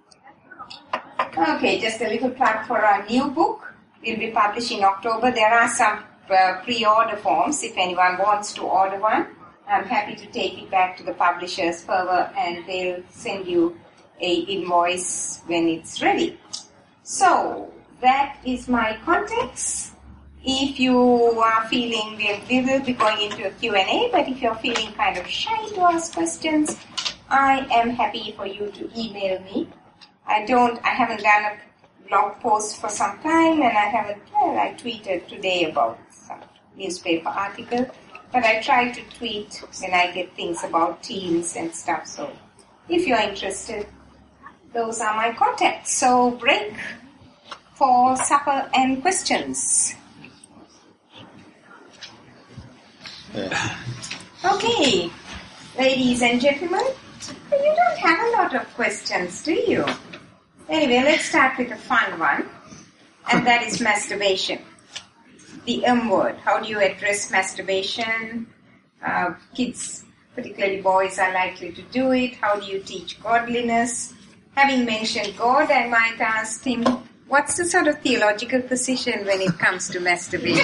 Okay, just a little plug for our new book. We'll be publishing in October. There are some uh, pre-order forms if anyone wants to order one. I'm happy to take it back to the publishers further and they'll send you a invoice when it's ready. So, that is my context. If you are feeling, we will be going into a Q and A, but if you're feeling kind of shy to ask questions, I am happy for you to email me. I don't, I haven't done a blog post for some time and I haven't, well, I tweeted today about some newspaper article, but I try to tweet when I get things about teens and stuff, so if you're interested, those are my contacts. So break for supper and questions. Yeah. Okay, ladies and gentlemen, you don't have a lot of questions, do you? Anyway, let's start with a fun one, and that is masturbation. The M word. How do you address masturbation? Uh, kids, particularly boys, are likely to do it. How do you teach godliness? Having mentioned God, I might ask him, what's the sort of theological position when it comes to masturbation?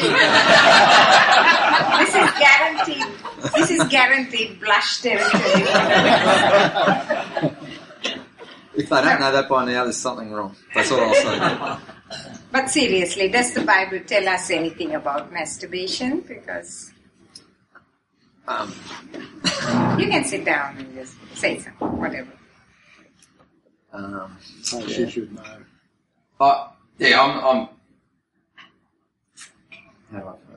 This is guaranteed. This is guaranteed blush territory. If they don't know that by now, there's something wrong. That's all I'll say. But seriously, does the Bible tell us anything about masturbation? Because Um, you can sit down and just say something, whatever. um, Oh, yeah. she should know. Uh, yeah, I'm, I'm, how do I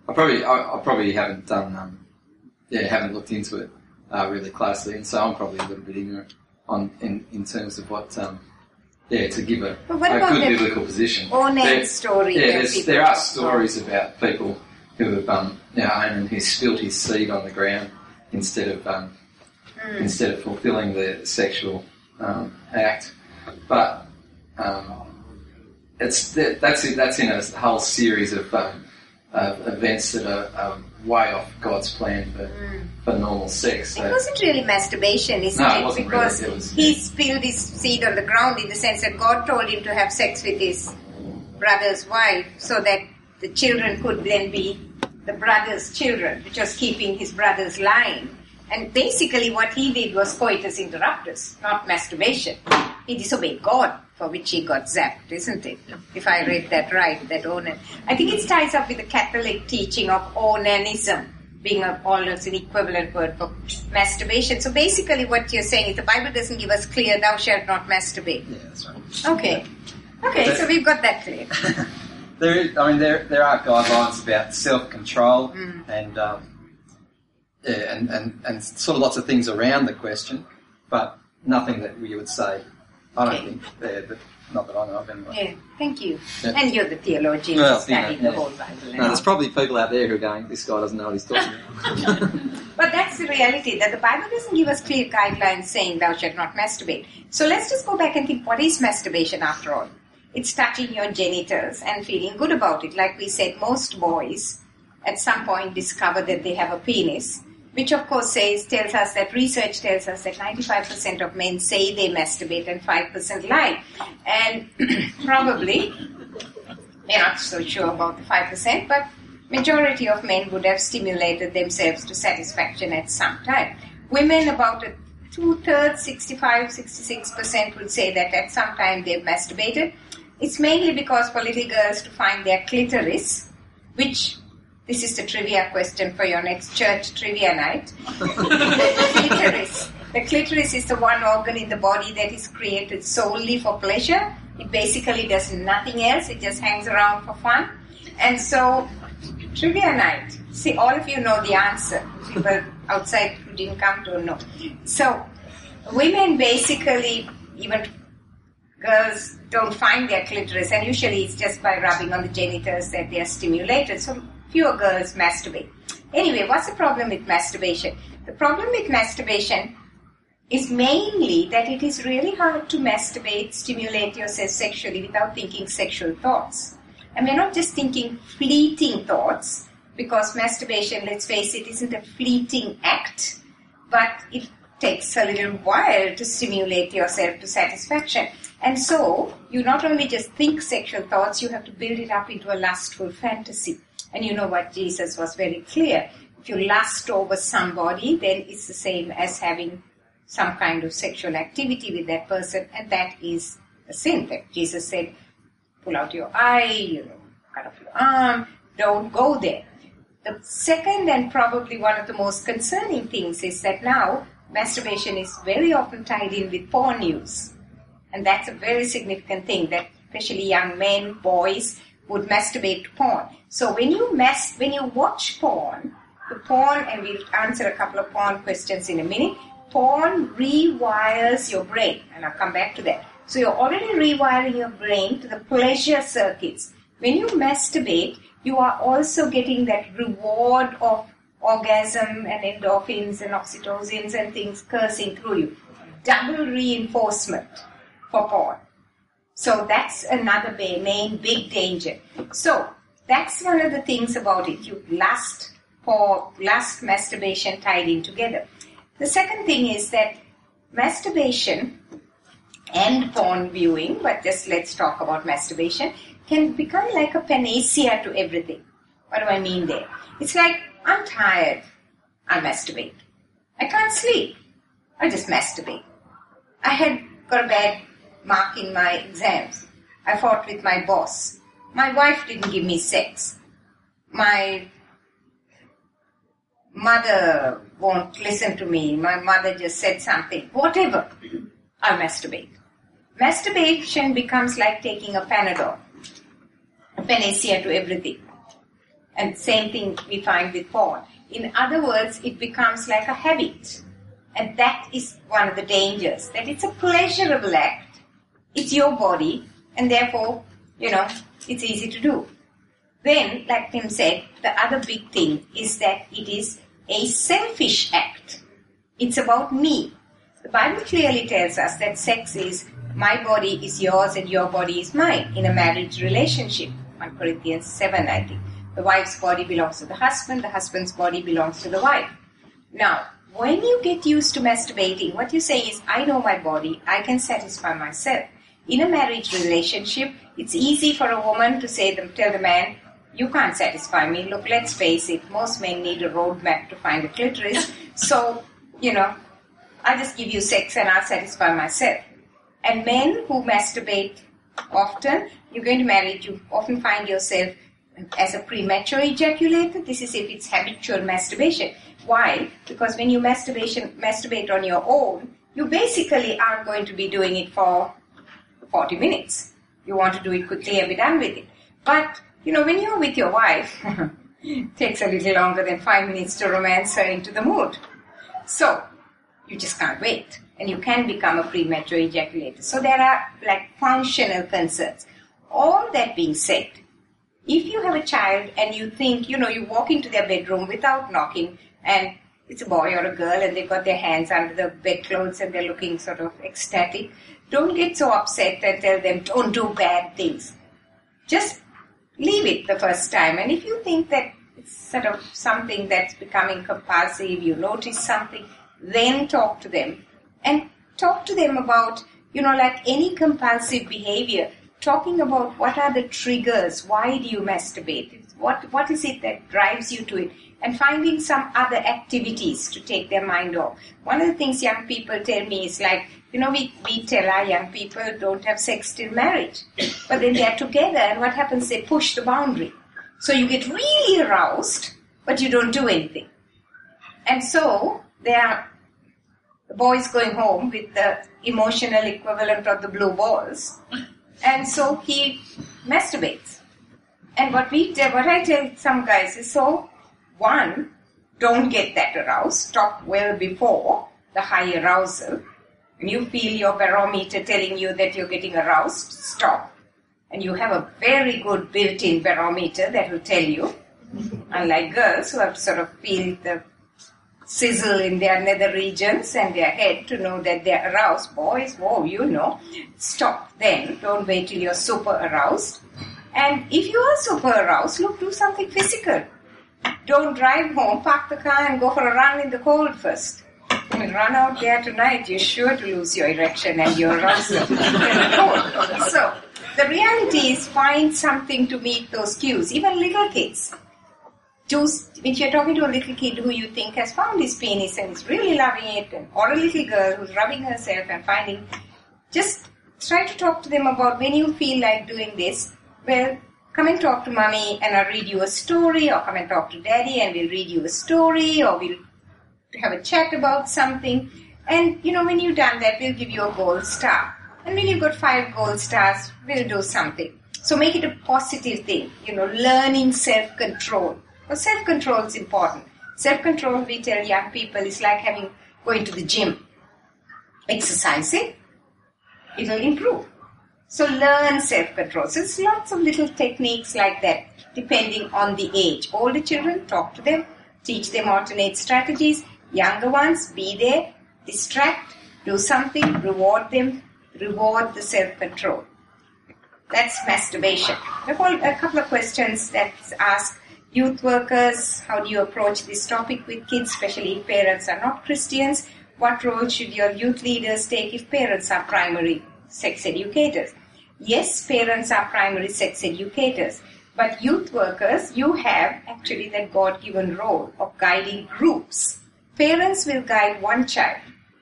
I probably, I, I probably haven't done, um, yeah, haven't looked into it uh, really closely, and so I'm probably a little bit ignorant on in, in terms of what, um, yeah, to give a, But what a about good the biblical position. Onan There- story Yeah, that there's, people there are talk stories about people who have, um, you know, Onan who spilled his seed on the ground instead of um, Mm. instead of fulfilling the sexual um, act, but um, it's that, that's it, that's in a whole series of, um, of events that are um, way off God's plan for Mm. for normal sex. It So, wasn't really masturbation, isn't No, it it? wasn't Because really. It was- he spilled his seed on the ground in the sense that God told him to have sex with his brother's wife so that the children could then be the brother's children, which was keeping his brother's line. And basically what he did was coitus interruptus, not masturbation. He disobeyed God, for which he got zapped, isn't it? If I read that right, that Onan. I think it ties up with the Catholic teaching of onanism, being a, almost an equivalent word for masturbation. So basically what you're saying is the Bible doesn't give us clear, thou shalt not masturbate. Yeah, that's right. Okay. Okay, so we've got that clear. There is, I mean, there there are guidelines about self-control Mm. and um, yeah, and, and, and sort of lots of things around the question, but nothing that we would say. I don't Okay. think, yeah, but not that I know of anyway. Yeah, thank you. Yeah. And you're the theologian Well, who studied yeah, the yeah. whole Bible. no, there's probably people out there who are going, this guy doesn't know what he's talking about. But that's the reality, that the Bible doesn't give us clear guidelines saying thou shalt not masturbate. So let's just go back and think, what is masturbation after all? It's touching your genitals and feeling good about it. Like we said, most boys at some point discover that they have a penis, which of course says, tells us that research tells us that ninety-five percent of men say they masturbate and five percent lie. And probably, we're not so sure about the five percent, but majority of men would have stimulated themselves to satisfaction at some time. Women, about a two-thirds, sixty-five, sixty-six percent would say that at some time they've masturbated. It's mainly because for little girls to find their clitoris, which, this is the trivia question for your next church trivia night. The clitoris. The clitoris is the one organ in the body that is created solely for pleasure. It basically does nothing else. It just hangs around for fun. And so, trivia night. See, all of you know the answer. People outside who didn't come don't know. So, women basically, even girls, don't find their clitoris, and usually it's just by rubbing on the genitals that they are stimulated. So, fewer girls masturbate. Anyway, what's the problem with masturbation? The problem with masturbation is mainly that it is really hard to masturbate, stimulate yourself sexually without thinking sexual thoughts. And we're not just thinking fleeting thoughts, because masturbation, let's face it, isn't a fleeting act, but it takes a little while to stimulate yourself to satisfaction. And so, you not only just think sexual thoughts, you have to build it up into a lustful fantasy. And you know what Jesus was very clear. If you lust over somebody, then it's the same as having some kind of sexual activity with that person, and that is a sin. That Jesus said, pull out your eye, you know, cut off your arm, don't go there. The second and probably one of the most concerning things is that now masturbation is very often tied in with porn use. And that's a very significant thing, that especially young men, boys, would masturbate to porn. So when you mas- when you watch porn, the porn, and we'll answer a couple of porn questions in a minute, porn rewires your brain, and I'll come back to that. So you're already rewiring your brain to the pleasure circuits. When you masturbate, you are also getting that reward of orgasm and endorphins and oxytocins and things coursing through you. Double reinforcement for porn. So that's another main big danger. So that's one of the things about it. You lust for lust, masturbation tied in together. The second thing is that masturbation and porn viewing, but just let's talk about masturbation, can become like a panacea to everything. What do I mean there? It's like, I'm tired, I'll masturbate. I can't sleep, I'll just masturbate. I had got a bad mark in my exams. I fought with my boss. My wife didn't give me sex. My mother won't listen to me. My mother just said something. Whatever. I'll masturbate. Masturbation becomes like taking a Panadol. A panacea to everything. And same thing we find with porn. In other words, it becomes like a habit. And that is one of the dangers, that it's a pleasurable act. It's your body, and therefore, you know, it's easy to do. Then, like Tim said, the other big thing is that it is a selfish act. It's about me. The Bible clearly tells us that sex is my body is yours and your body is mine in a marriage relationship. First Corinthians seven, I think. The wife's body belongs to the husband, the husband's body belongs to the wife. Now, when you get used to masturbating, what you say is, I know my body, I can satisfy myself. In a marriage relationship, it's easy for a woman to say, tell the man, you can't satisfy me. Look, let's face it, most men need a roadmap to find a clitoris. So, you know, I'll just give you sex and I'll satisfy myself. And men who masturbate often, you're going to marry, you often find yourself as a premature ejaculator. This is if it's habitual masturbation. Why? Because when you masturbation, masturbate on your own, you basically aren't going to be doing it for forty minutes. You want to do it quickly and be done with it. But, you know, when you're with your wife, it takes a little longer than five minutes to romance her into the mood. So, you just can't wait. And you can become a premature ejaculator. So there are like functional concerns. All that being said, if you have a child and you think, you know, you walk into their bedroom without knocking and it's a boy or a girl and they've got their hands under the bedclothes and they're looking sort of ecstatic, don't get so upset and tell them, don't do bad things. Just leave it the first time. And if you think that it's sort of something that's becoming compulsive, you notice something, then talk to them. And talk to them about, you know, like any compulsive behavior, talking about what are the triggers, why do you masturbate, what what is it that drives you to it, and finding some other activities to take their mind off. One of the things young people tell me is like, you know, we, we tell our young people don't have sex till marriage. But then they're together and what happens, they push the boundary. So you get really aroused, but you don't do anything. And so there are the boys going home with the emotional equivalent of the blue balls. And so he masturbates. And what we tell, what I tell some guys is, so one, don't get that aroused. Stop well before the high arousal. When you feel your barometer telling you that you're getting aroused, stop. And you have a very good built-in barometer that will tell you, unlike girls who have to sort of feel the sizzle in their nether regions and their head to know that they're aroused. Boys, whoa, you know. Stop then. Don't wait till you're super aroused. And if you are super aroused, look, do something physical. Don't drive home, park the car and go for a run in the cold first. I mean, run out there tonight, you're sure to lose your erection and your arousal in the cold. So, the reality is find something to meet those cues. Even little kids. Do, if you're talking to a little kid who you think has found his penis and is really loving it, and, or a little girl who's rubbing herself and finding, just try to talk to them about when you feel like doing this, well, come and talk to mommy and I'll read you a story, or come and talk to daddy and we'll read you a story, or we'll have a chat about something. And, you know, when you've done that, we'll give you a gold star. And when you've got five gold stars, we'll do something. So make it a positive thing, you know, learning self-control. Well, self-control is important. Self-control, we tell young people, is like having going to the gym. Exercising, it'll improve. So learn self-control. So there's lots of little techniques like that, depending on the age. Older children, talk to them, teach them alternate strategies. Younger ones, be there, distract, do something, reward them, reward the self-control. That's masturbation. There are a couple of questions that ask, youth workers, how do you approach this topic with kids, especially if parents are not Christians? What role should your youth leaders take if parents are primary sex educators? Yes, parents are primary sex educators, but youth workers, you have actually that God-given role of guiding groups. Parents will guide one child.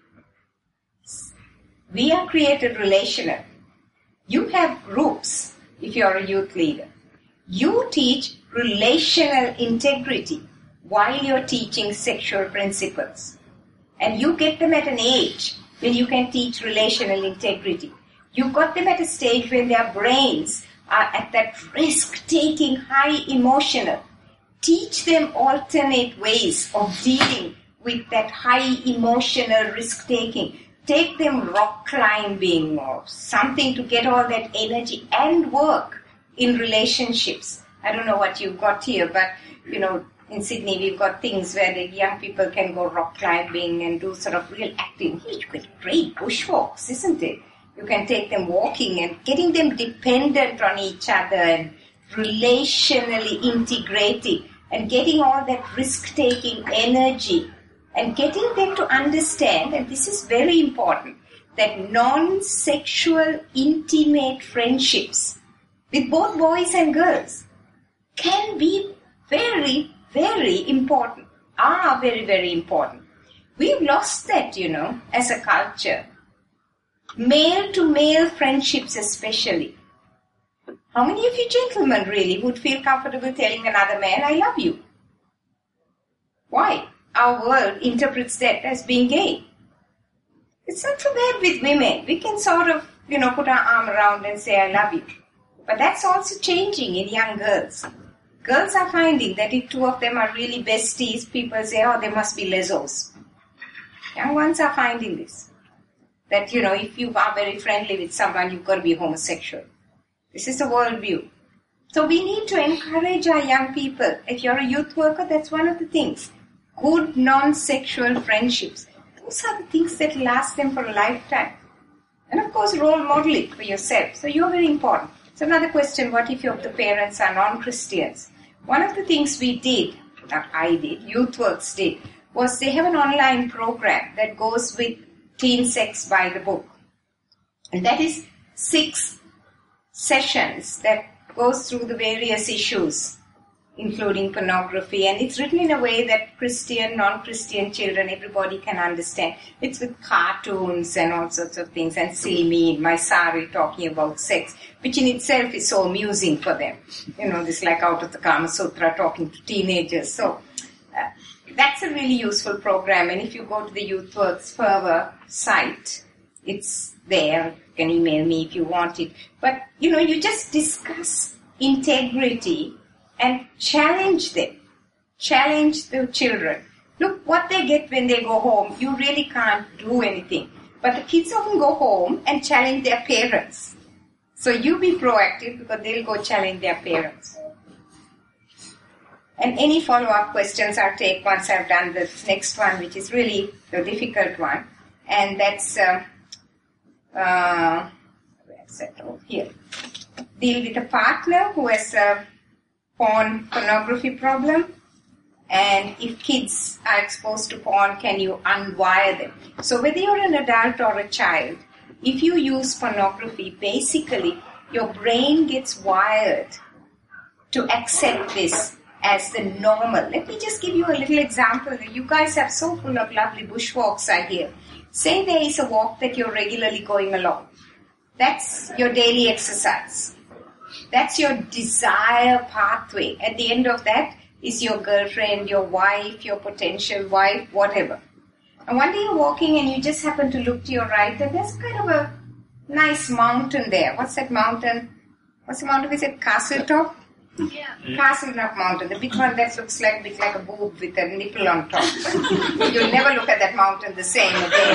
We are created relational. You have groups if you're a youth leader. You teach relational integrity while you're teaching sexual principles. And you get them at an age when you can teach relational integrity. You got them at a stage when their brains are at that risk-taking, high emotional. teach them alternate ways of dealing with that high emotional risk-taking. Take them rock climbing or something to get all that energy and work in relationships. I don't know what you've got here, but, you know, in Sydney we've got things where the young people can go rock climbing and do sort of real acting. You've got great bushwalks, isn't it? You can take them walking and getting them dependent on each other and relationally integrating and getting all that risk-taking energy and getting them to understand, and this is very important, that non-sexual intimate friendships with both boys and girls can be very, very important, are very, very important. We've lost that, you know, as a culture. Male-to-male friendships especially. How many of you gentlemen really would feel comfortable telling another man, I love you? Why? Our world interprets that as being gay. It's not so bad with women. We can sort of, you know, put our arm around and say, I love you. But that's also changing in young girls. Girls are finding that if two of them are really besties, people say, oh, they must be lesos. Young ones are finding this. That, you know, if you are very friendly with someone, you've got to be homosexual. This is the worldview. So we need to encourage our young people. If you're a youth worker, that's one of the things. Good non-sexual friendships. Those are the things that last them for a lifetime. And of course, role modeling for yourself. So you're very important. So another question, what if your the parents are non-Christians? One of the things we did, not I did, YouthWorks did, was they have an online program that goes with Teen Sex by the Book. And that is six sessions that goes through the various issues, including pornography. And it's written in a way that Christian, non-Christian children, everybody can understand. It's with cartoons and all sorts of things. And see me in my sari talking about sex, which in itself is so amusing for them. You know, this like out of the Kama Sutra talking to teenagers. So uh, that's a really useful program. And if you go to the YouthWorks Fervor site, it's there. You can email me if you want it. But, you know, you just discuss integrity and challenge them. Challenge the children. Look, what they get when they go home, you really can't do anything. But the kids often go home and challenge their parents. So you be proactive because they'll go challenge their parents. And any follow-up questions I'll take once I've done the next one, which is really the difficult one. And that's, uh, uh, where's that? Oh, here. Deal with a partner who has a porn pornography problem. And if kids are exposed to porn, can you unwire them? So whether you're an adult or a child, if you use pornography, basically your brain gets wired to accept this as the normal. Let me just give you a little example. You guys are so full of lovely bushwalks, I hear. Say there is a walk that you're regularly going along. That's your daily exercise. That's your desire pathway. At the end of that is your girlfriend, your wife, your potential wife, whatever. And one day you're walking and you just happen to look to your right and there's kind of a nice mountain there. What's that mountain? What's the mountain? Is it Castle Top? Yeah. Castle Top Mountain, the big one that looks like a bit like a boob with a nipple on top. You'll never look at that mountain the same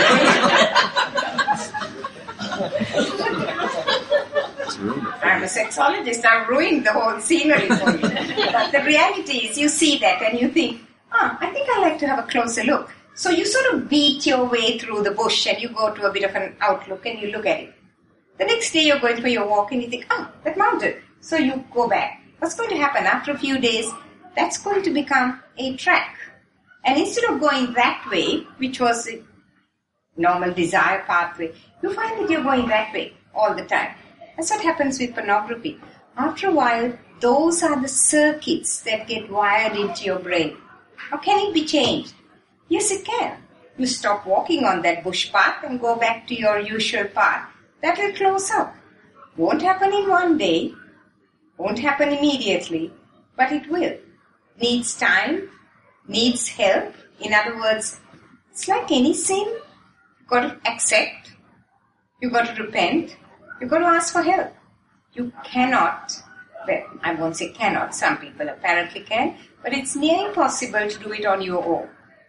again. I'm a sexologist, I've ruined the whole scenery for you. But the reality is you see that and you think, ah, I think I'd like to have a closer look. So you sort of beat your way through the bush and you go to a bit of an outlook and you look at it. The next day you're going for your walk and you think, ah, that mountain. So you go back. What's going to happen? After a few days, that's going to become a track. And instead of going that way, which was the normal desire pathway, you find that you're going that way all the time. That's what happens with pornography. After a while, those are the circuits that get wired into your brain. How can it be changed? Yes, it can. You stop walking on that bush path and go back to your usual path. That will close up. Won't happen in one day. Won't happen immediately. But it will. Needs time. Needs help. In other words, it's like any sin. You've got to accept. You've got to repent. You've got to ask for help. You cannot Well, I won't say cannot. Some people apparently can. But it's near impossible to do it on your own.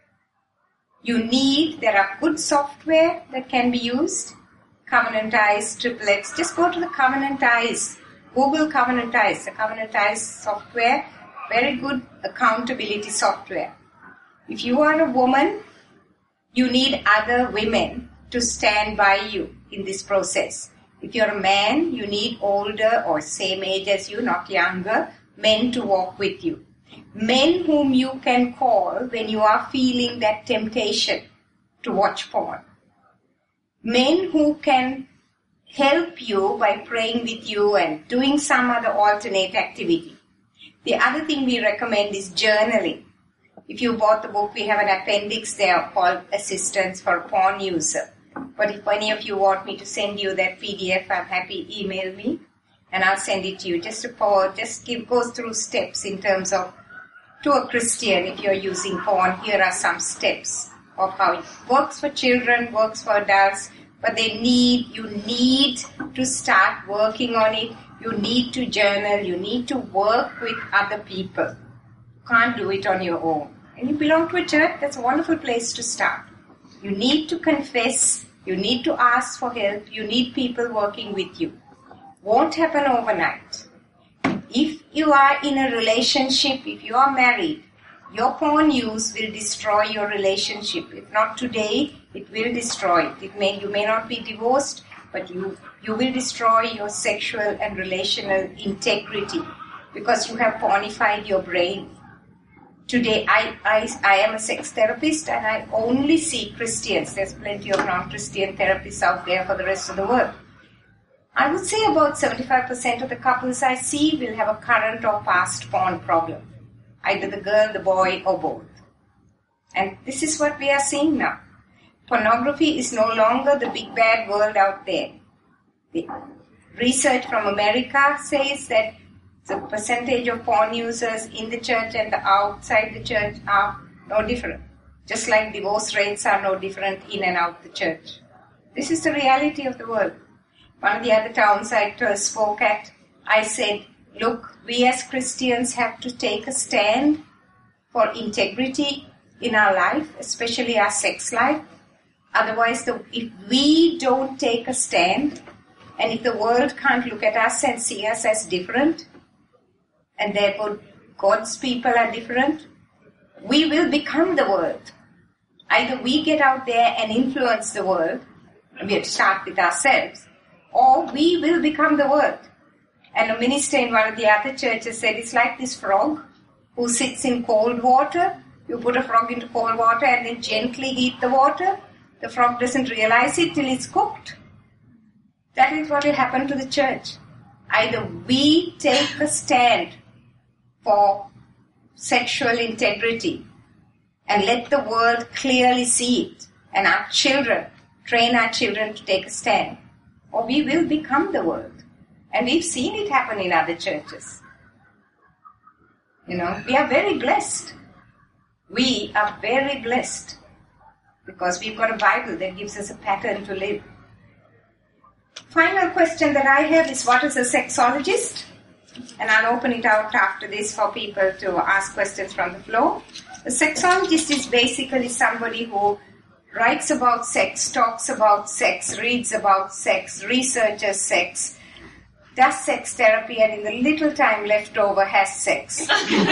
You need, there are good software that can be used. Covenant Eyes, Triple X. Just go to the Covenant Eyes. Google Covenant Eyes. The Covenant Eyes software, very good accountability software. If you are a woman, you need other women to stand by you in this process. If you're a man, you need older or same age as you, not younger, men to walk with you. Men whom you can call when you are feeling that temptation to watch porn. Men who can help you by praying with you and doing some other alternate activity. The other thing we recommend is journaling. If you bought the book, we have an appendix there called Assistance for a Porn User. But if any of you want me to send you that P D F, I'm happy, email me and I'll send it to you. Just to pour, just give, goes through steps in terms of, to a Christian, if you're using porn, here are some steps of how it works for children, works for adults, but they need, you need to start working on it. You need to journal. You need to work with other people. You can't do it on your own. And you belong to a church, that's a wonderful place to start. You need to confess. You need to ask for help. You need people working with you. Won't happen overnight. If you are in a relationship, if you are married, your porn use will destroy your relationship. If not today, it will destroy it. It may, you may not be divorced, but you, you will destroy your sexual and relational integrity because you have pornified your brain. Today, I, I, I am a sex therapist and I only see Christians. There's plenty of non-Christian therapists out there for the rest of the world. I would say about seventy-five percent of the couples I see will have a current or past porn problem. Either the girl, the boy, or both. And this is what we are seeing now. Pornography is no longer the big bad world out there. The research from America says that the percentage of porn users in the church and the outside the church are no different. Just like divorce rates are no different in and out the church. This is the reality of the world. One of the other towns I spoke at, I said, look, we as Christians have to take a stand for integrity in our life, especially our sex life. Otherwise, the, if we don't take a stand, and if the world can't look at us and see us as different, and therefore God's people are different, we will become the world. Either we get out there and influence the world, and we have to start with ourselves, or we will become the world. And a minister in one of the other churches said, it's like this frog who sits in cold water. You put a frog into cold water and then gently heat the water. The frog doesn't realize it till it's cooked. That is what will happen to the church. Either we take a stand for sexual integrity and let the world clearly see it, and our children, train our children to take a stand, or we will become the world. And we've seen it happen in other churches. You know, we are very blessed. We are very blessed because we've got a Bible that gives us a pattern to live. Final question that I have is, what is a sexologist? And I'll open it out after this for people to ask questions from the floor. A sexologist is basically somebody who writes about sex, talks about sex, reads about sex, researches sex, does sex therapy, and in the little time left over has sex.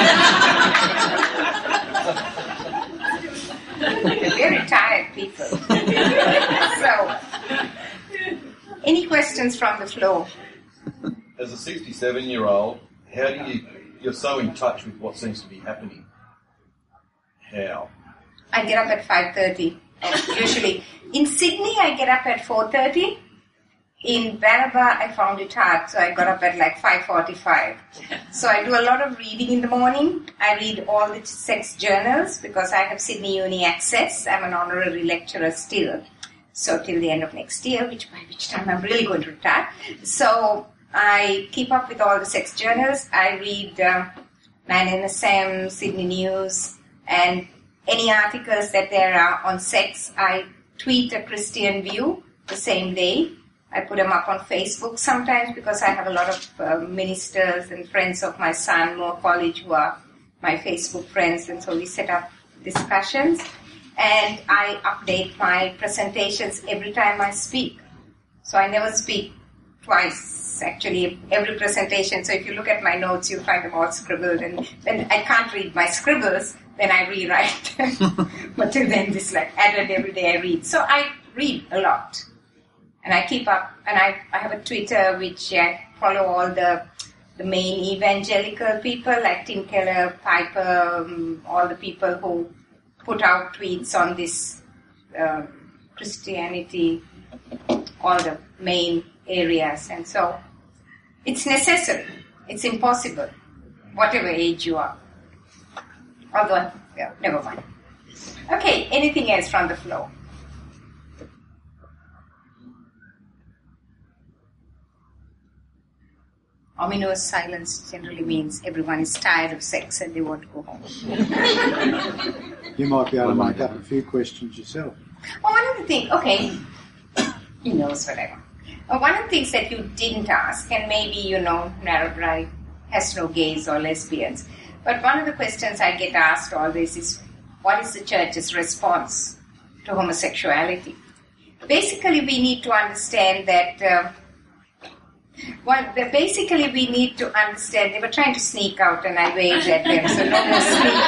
They're very tired people. So, any questions from the floor? As a sixty-seven-year-old, how do you, you're so in touch with what seems to be happening? How? I get up at five thirty, usually. In Sydney, I get up at four thirty. In Baraba, I found it hard, so I got up at like five forty-five. So I do a lot of reading in the morning. I read all the sex journals because I have Sydney Uni access. I'm an honorary lecturer still. So till the end of next year, which by which time I'm really going to retire. So I keep up with all the sex journals. I read uh, nine N S M, Sydney News, and any articles that there are on sex. I tweet a Christian View the same day. I put them up on Facebook sometimes because I have a lot of uh, ministers and friends of my son, Moore College, who are my Facebook friends, and so we set up discussions. And I update my presentations every time I speak. So I never speak twice, actually, every presentation. So if you look at my notes, you'll find them all scribbled. And when I can't read my scribbles, then I rewrite them. But till then, this like added every day I read. So I read a lot. And I keep up, and I, I have a Twitter which I follow all the the main evangelical people like Tim Keller, Piper, um, all the people who put out tweets on this uh, Christianity, all the main areas. And so it's necessary. It's impossible, whatever age you are. Although, yeah, never mind. Okay, anything else from the floor? Ominous silence generally means everyone is tired of sex and they want to go home. You might be able to make up a few questions yourself. Well, one of the things, okay, he knows what I want. Uh, one of the things that you didn't ask, and maybe, you know, Narrabri has no gays or lesbians, but one of the questions I get asked always is, what is the church's response to homosexuality? Basically, we need to understand that... Uh, Well, basically we need to understand, they were trying to sneak out and I waved at them, so no more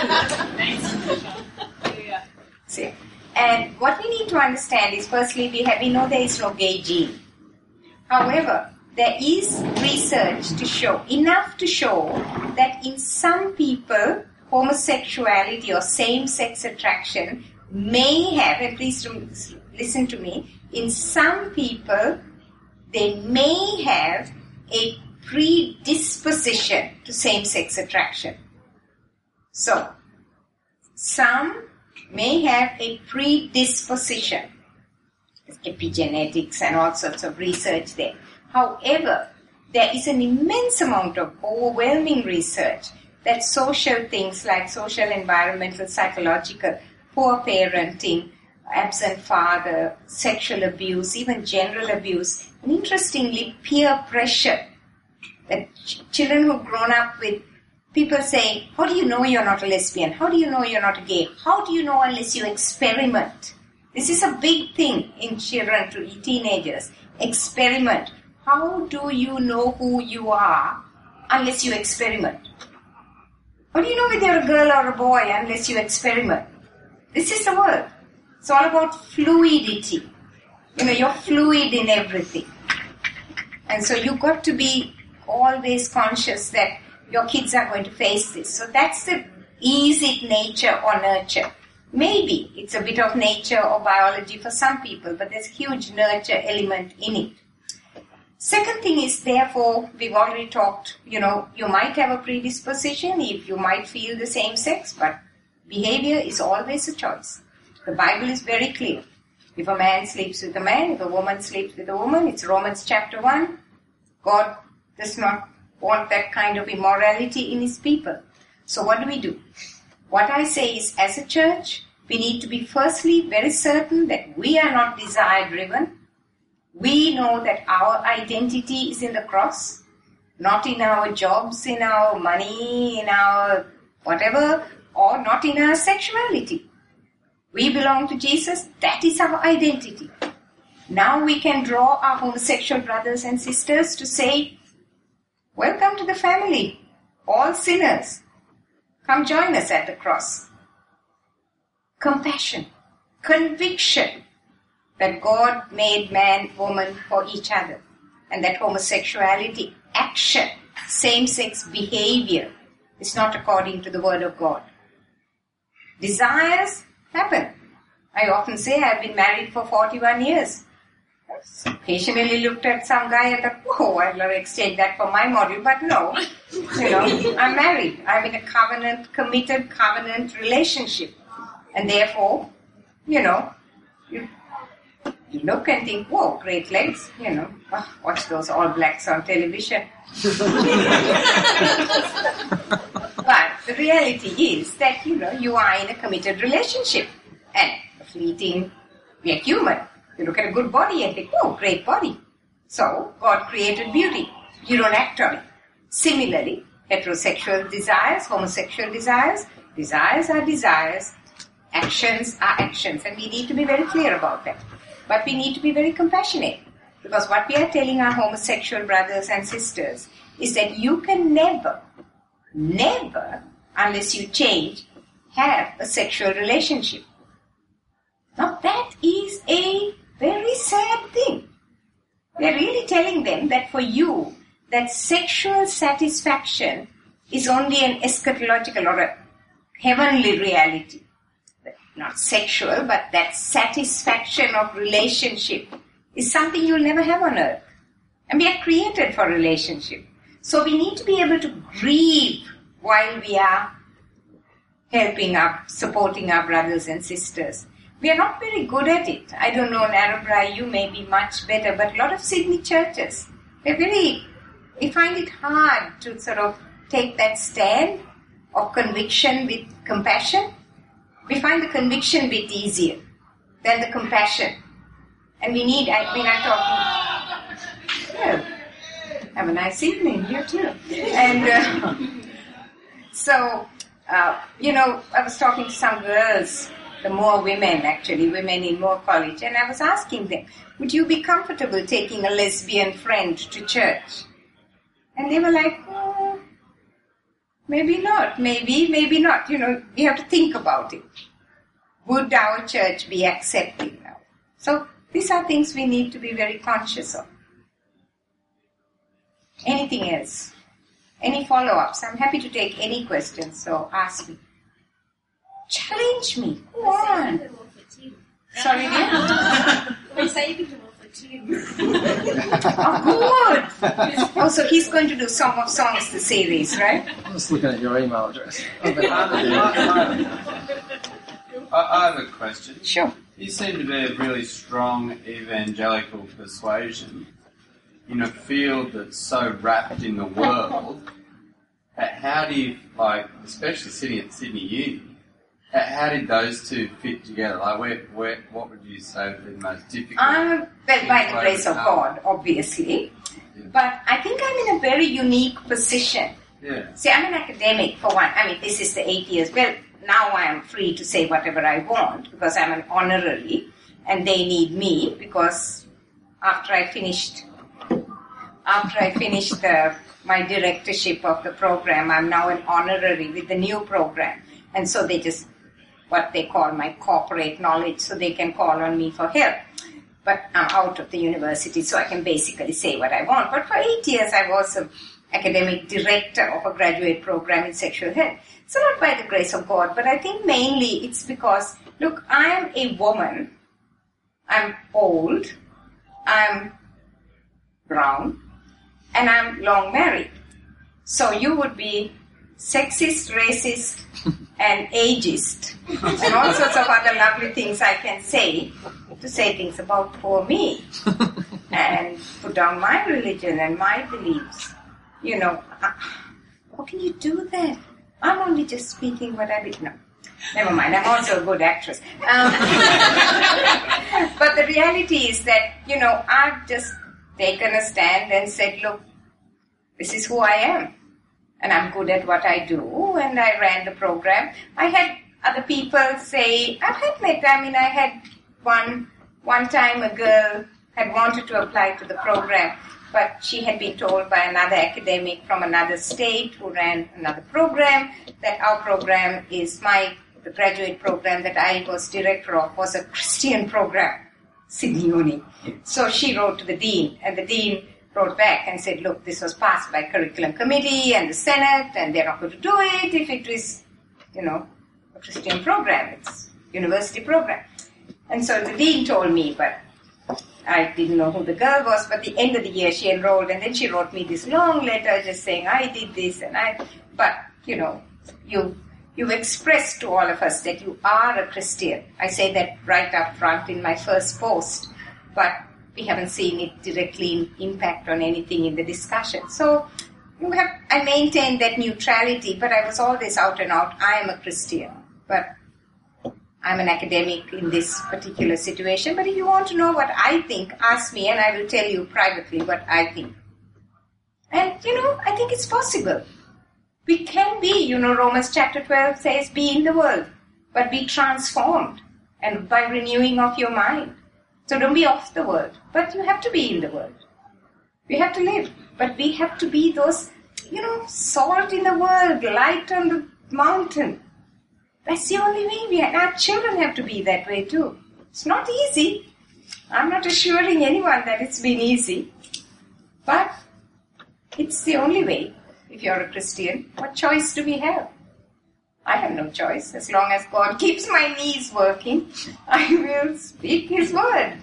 sneaking. See, and what we need to understand is, firstly, we have, we know there is no gay gene. However, there is research to show, enough to show that in some people, homosexuality or same-sex attraction may have, and please listen to me, in some people, they may have a predisposition to same-sex attraction. So, some may have a predisposition. There's epigenetics and all sorts of research there. However, there is an immense amount of overwhelming research that social things like social, environmental, psychological, poor parenting, absent father, sexual abuse, even general abuse, and interestingly, peer pressure. That ch- children who've grown up with people saying, how do you know you're not a lesbian? How do you know you're not a gay? How do you know unless you experiment? This is a big thing in children to teenagers. Experiment. How do you know who you are unless you experiment? How do you know whether you're a girl or a boy unless you experiment? This is the world. It's all about fluidity. You know, you're fluid in everything. And so you've got to be always conscious that your kids are going to face this. So that's the, is it nature or nurture? Maybe it's a bit of nature or biology for some people, but there's a huge nurture element in it. Second thing is, therefore, we've already talked, you know, you might have a predisposition if you might feel the same sex, but behavior is always a choice. The Bible is very clear. If a man sleeps with a man, if a woman sleeps with a woman, it's Romans chapter one. God does not want that kind of immorality in his people. So what do we do? What I say is, as a church, we need to be firstly very certain that we are not desire-driven. We know that our identity is in the cross, not in our jobs, in our money, in our whatever, or not in our sexuality. We belong to Jesus. That is our identity. Now we can draw our homosexual brothers and sisters to say, welcome to the family, all sinners. Come join us at the cross. Compassion, conviction that God made man, woman for each other, and that homosexuality, action, same-sex behavior is not according to the word of God. Desires happen. I often say I've been married for forty-one years. Occasionally looked at some guy and thought, oh, I'd love to exchange that for my model, but no, you know, I'm married. I'm in a covenant, committed covenant relationship. And therefore, you know, you, you look and think, whoa, great legs, you know, oh, watch those All Blacks on television. But the reality is that, you know, you are in a committed relationship. And a fleeting, we are human. You look at a good body and think, oh, great body. So, God created beauty. You don't act on it. Similarly, heterosexual desires, homosexual desires, desires are desires, actions are actions, and we need to be very clear about that. But we need to be very compassionate, because what we are telling our homosexual brothers and sisters is that you can never, never, unless you change, have a sexual relationship. Now that is a very sad thing. We are really telling them that for you, that sexual satisfaction is only an eschatological or a heavenly reality. Not sexual, but that satisfaction of relationship is something you'll never have on earth. And we are created for relationship. So we need to be able to grieve while we are helping up, supporting our brothers and sisters. We are not very good at it. I don't know, Narrabri, you may be much better, but a lot of Sydney churches, they're very, we find it hard to sort of take that stand of conviction with compassion. We find the conviction bit easier than the compassion. And we need, I mean, I'm talking, well, have a nice evening, you too. And uh, so, uh, you know, I was talking to some girls, the Moore women actually, women in Moore College, and I was asking them, would you be comfortable taking a lesbian friend to church? And they were like, oh, maybe not, maybe, maybe not. You know, we have to think about it. Would our church be accepting now? So these are things we need to be very conscious of. Anything else? Any follow-ups? I'm happy to take any questions, so ask me. Challenge me. Go on. Sorry, dear? We're saving them all for Tim. Oh, good. Oh, so he's going to do Song of Songs, the series, right? I'm just looking at your email address. I, I have a question. Sure. You seem to be a really strong evangelical persuasion in a field that's so wrapped in the world. How do you, like, especially sitting at Sydney Uni, how did those two fit together? Like, where, where, what would you say would be the most difficult? Um, well, by the grace of God, obviously. Yeah. But I think I'm in a very unique position. Yeah. See, I'm an academic, for one. I mean, this is the eight years. Well, now I am free to say whatever I want because I'm an honorary and they need me because after I finished, after I finished the, my directorship of the program, I'm now an honorary with the new program. And so they just, what they call my corporate knowledge, so they can call on me for help. But I'm out of the university, so I can basically say what I want. But for eight years, I was an academic director of a graduate program in sexual health. So not by the grace of God, but I think mainly it's because, look, I am a woman, I'm old, I'm brown, and I'm long married. So you would be sexist, racist, and ageist, and all sorts of other lovely things I can say to say things about poor me and put down my religion and my beliefs. You know, how can you do that? I'm only just speaking what I did. No, never mind. I'm also a good actress. Um, but the reality is that, you know, I've just taken a stand and said, look, this is who I am. And I'm good at what I do. And I ran the program. I had other people say, I've had met, I mean, I had one, one time a girl had wanted to apply to the program, but she had been told by another academic from another state who ran another program that our program is my, the graduate program that I was director of was a Christian program, Sydney Uni. So she wrote to the dean, and the dean wrote back and said, look, this was passed by curriculum committee and the Senate, and they're not going to do it if it is, you know, a Christian program. It's university program. And so the dean told me, but I didn't know who the girl was, but at the end of the year she enrolled, and then she wrote me this long letter just saying, I did this, and I, but, you know, you, you've expressed to all of us that you are a Christian. I say that right up front in my first post, but we haven't seen it directly impact on anything in the discussion. So you have, I maintained that neutrality, but I was always out and out, I am a Christian. But I'm an academic in this particular situation, but if you want to know what I think, ask me and I will tell you privately what I think. And, you know, I think it's possible. We can be, you know, Romans chapter twelve says, be in the world, but be transformed, and by renewing of your mind. So don't be off the world, but you have to be in the world. We have to live, but we have to be those, you know, salt in the world, light on the mountain. That's the only way we are. Our children have to be that way too. It's not easy. I'm not assuring anyone that it's been easy, but it's the only way. If you're a Christian, what choice do we have? I have no choice. As long as God keeps my knees working, I will speak His word.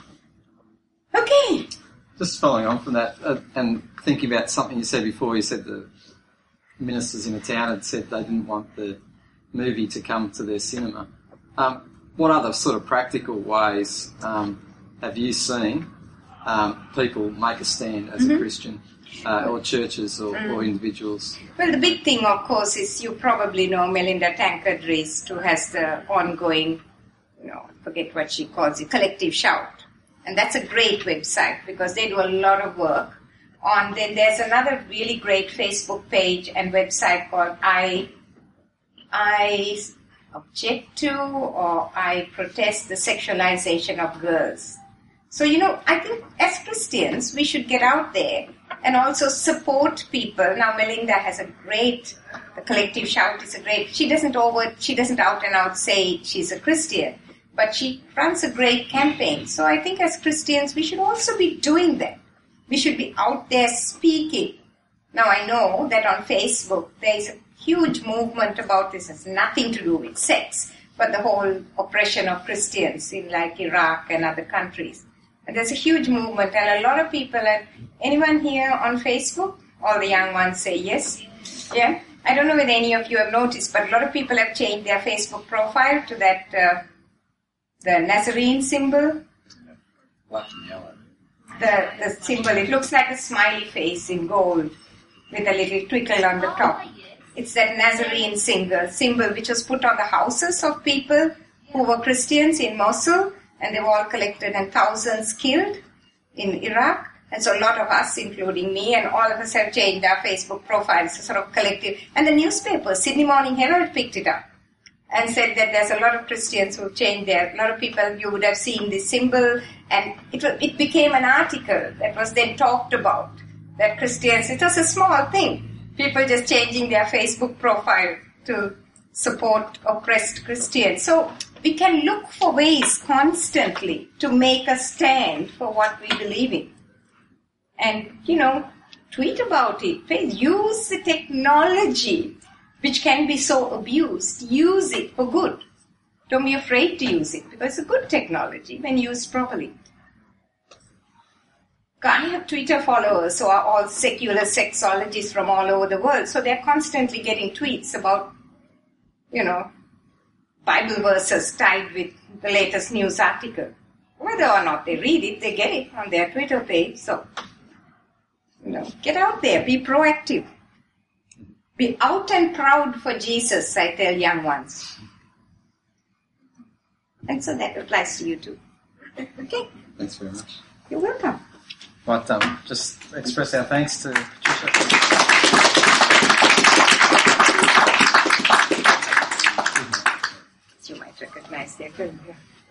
Okay. Just following on from that, uh, and thinking about something you said before, you said the ministers in the town had said they didn't want the movie to come to their cinema. Um, what other sort of practical ways um, have you seen um, people make a stand as mm-hmm. a Christian? Uh, or churches or, mm. or individuals? Well, the big thing, of course, is you probably know Melinda Tancred-Reist, who has the ongoing, you know, I forget what she calls it, Collective Shout. And that's a great website because they do a lot of work on. Then there's another really great Facebook page and website called I, I Object to or I Protest the Sexualization of Girls. So, you know, I think as Christians, we should get out there and also support people. Now, Melinda has a great, the Collective Shout is a great, she doesn't over, she doesn't out and out say she's a Christian, but she runs a great campaign. So I think as Christians, we should also be doing that. We should be out there speaking. Now, I know that on Facebook, there is a huge movement about this. It has nothing to do with sex, but the whole oppression of Christians in like Iraq and other countries. And there's a huge movement, and a lot of people are, anyone here on Facebook? All the young ones say yes. Yeah? I don't know whether any of you have noticed, but a lot of people have changed their Facebook profile to that, uh, the Nazarene symbol. Black and yellow. The, the symbol, it looks like a smiley face in gold with a little twinkle on the top. It's that Nazarene symbol, symbol which was put on the houses of people who were Christians in Mosul. And they were all collected and thousands killed in Iraq. And so a lot of us, including me, and all of us have changed our Facebook profiles, sort of collective. And the newspaper, Sydney Morning Herald, picked it up and said that there's a lot of Christians who've changed there. A lot of people, you would have seen this symbol. And it, it became an article that was then talked about, that Christians, it was a small thing. People just changing their Facebook profile to support oppressed Christians. So we can look for ways constantly to make a stand for what we believe in. And, you know, tweet about it. Please use the technology which can be so abused. Use it for good. Don't be afraid to use it because it's a good technology when used properly. I have Twitter followers who are all secular sexologists from all over the world. So they're constantly getting tweets about, you know, Bible verses tied with the latest news article. Whether or not they read it, they get it on their Twitter page. So, you know, get out there, be proactive. Be out and proud for Jesus, I tell young ones. And so that applies to you too. Okay? Thanks very much. You're welcome. Right, um, just express our thanks to Patricia. You might recognize their film here.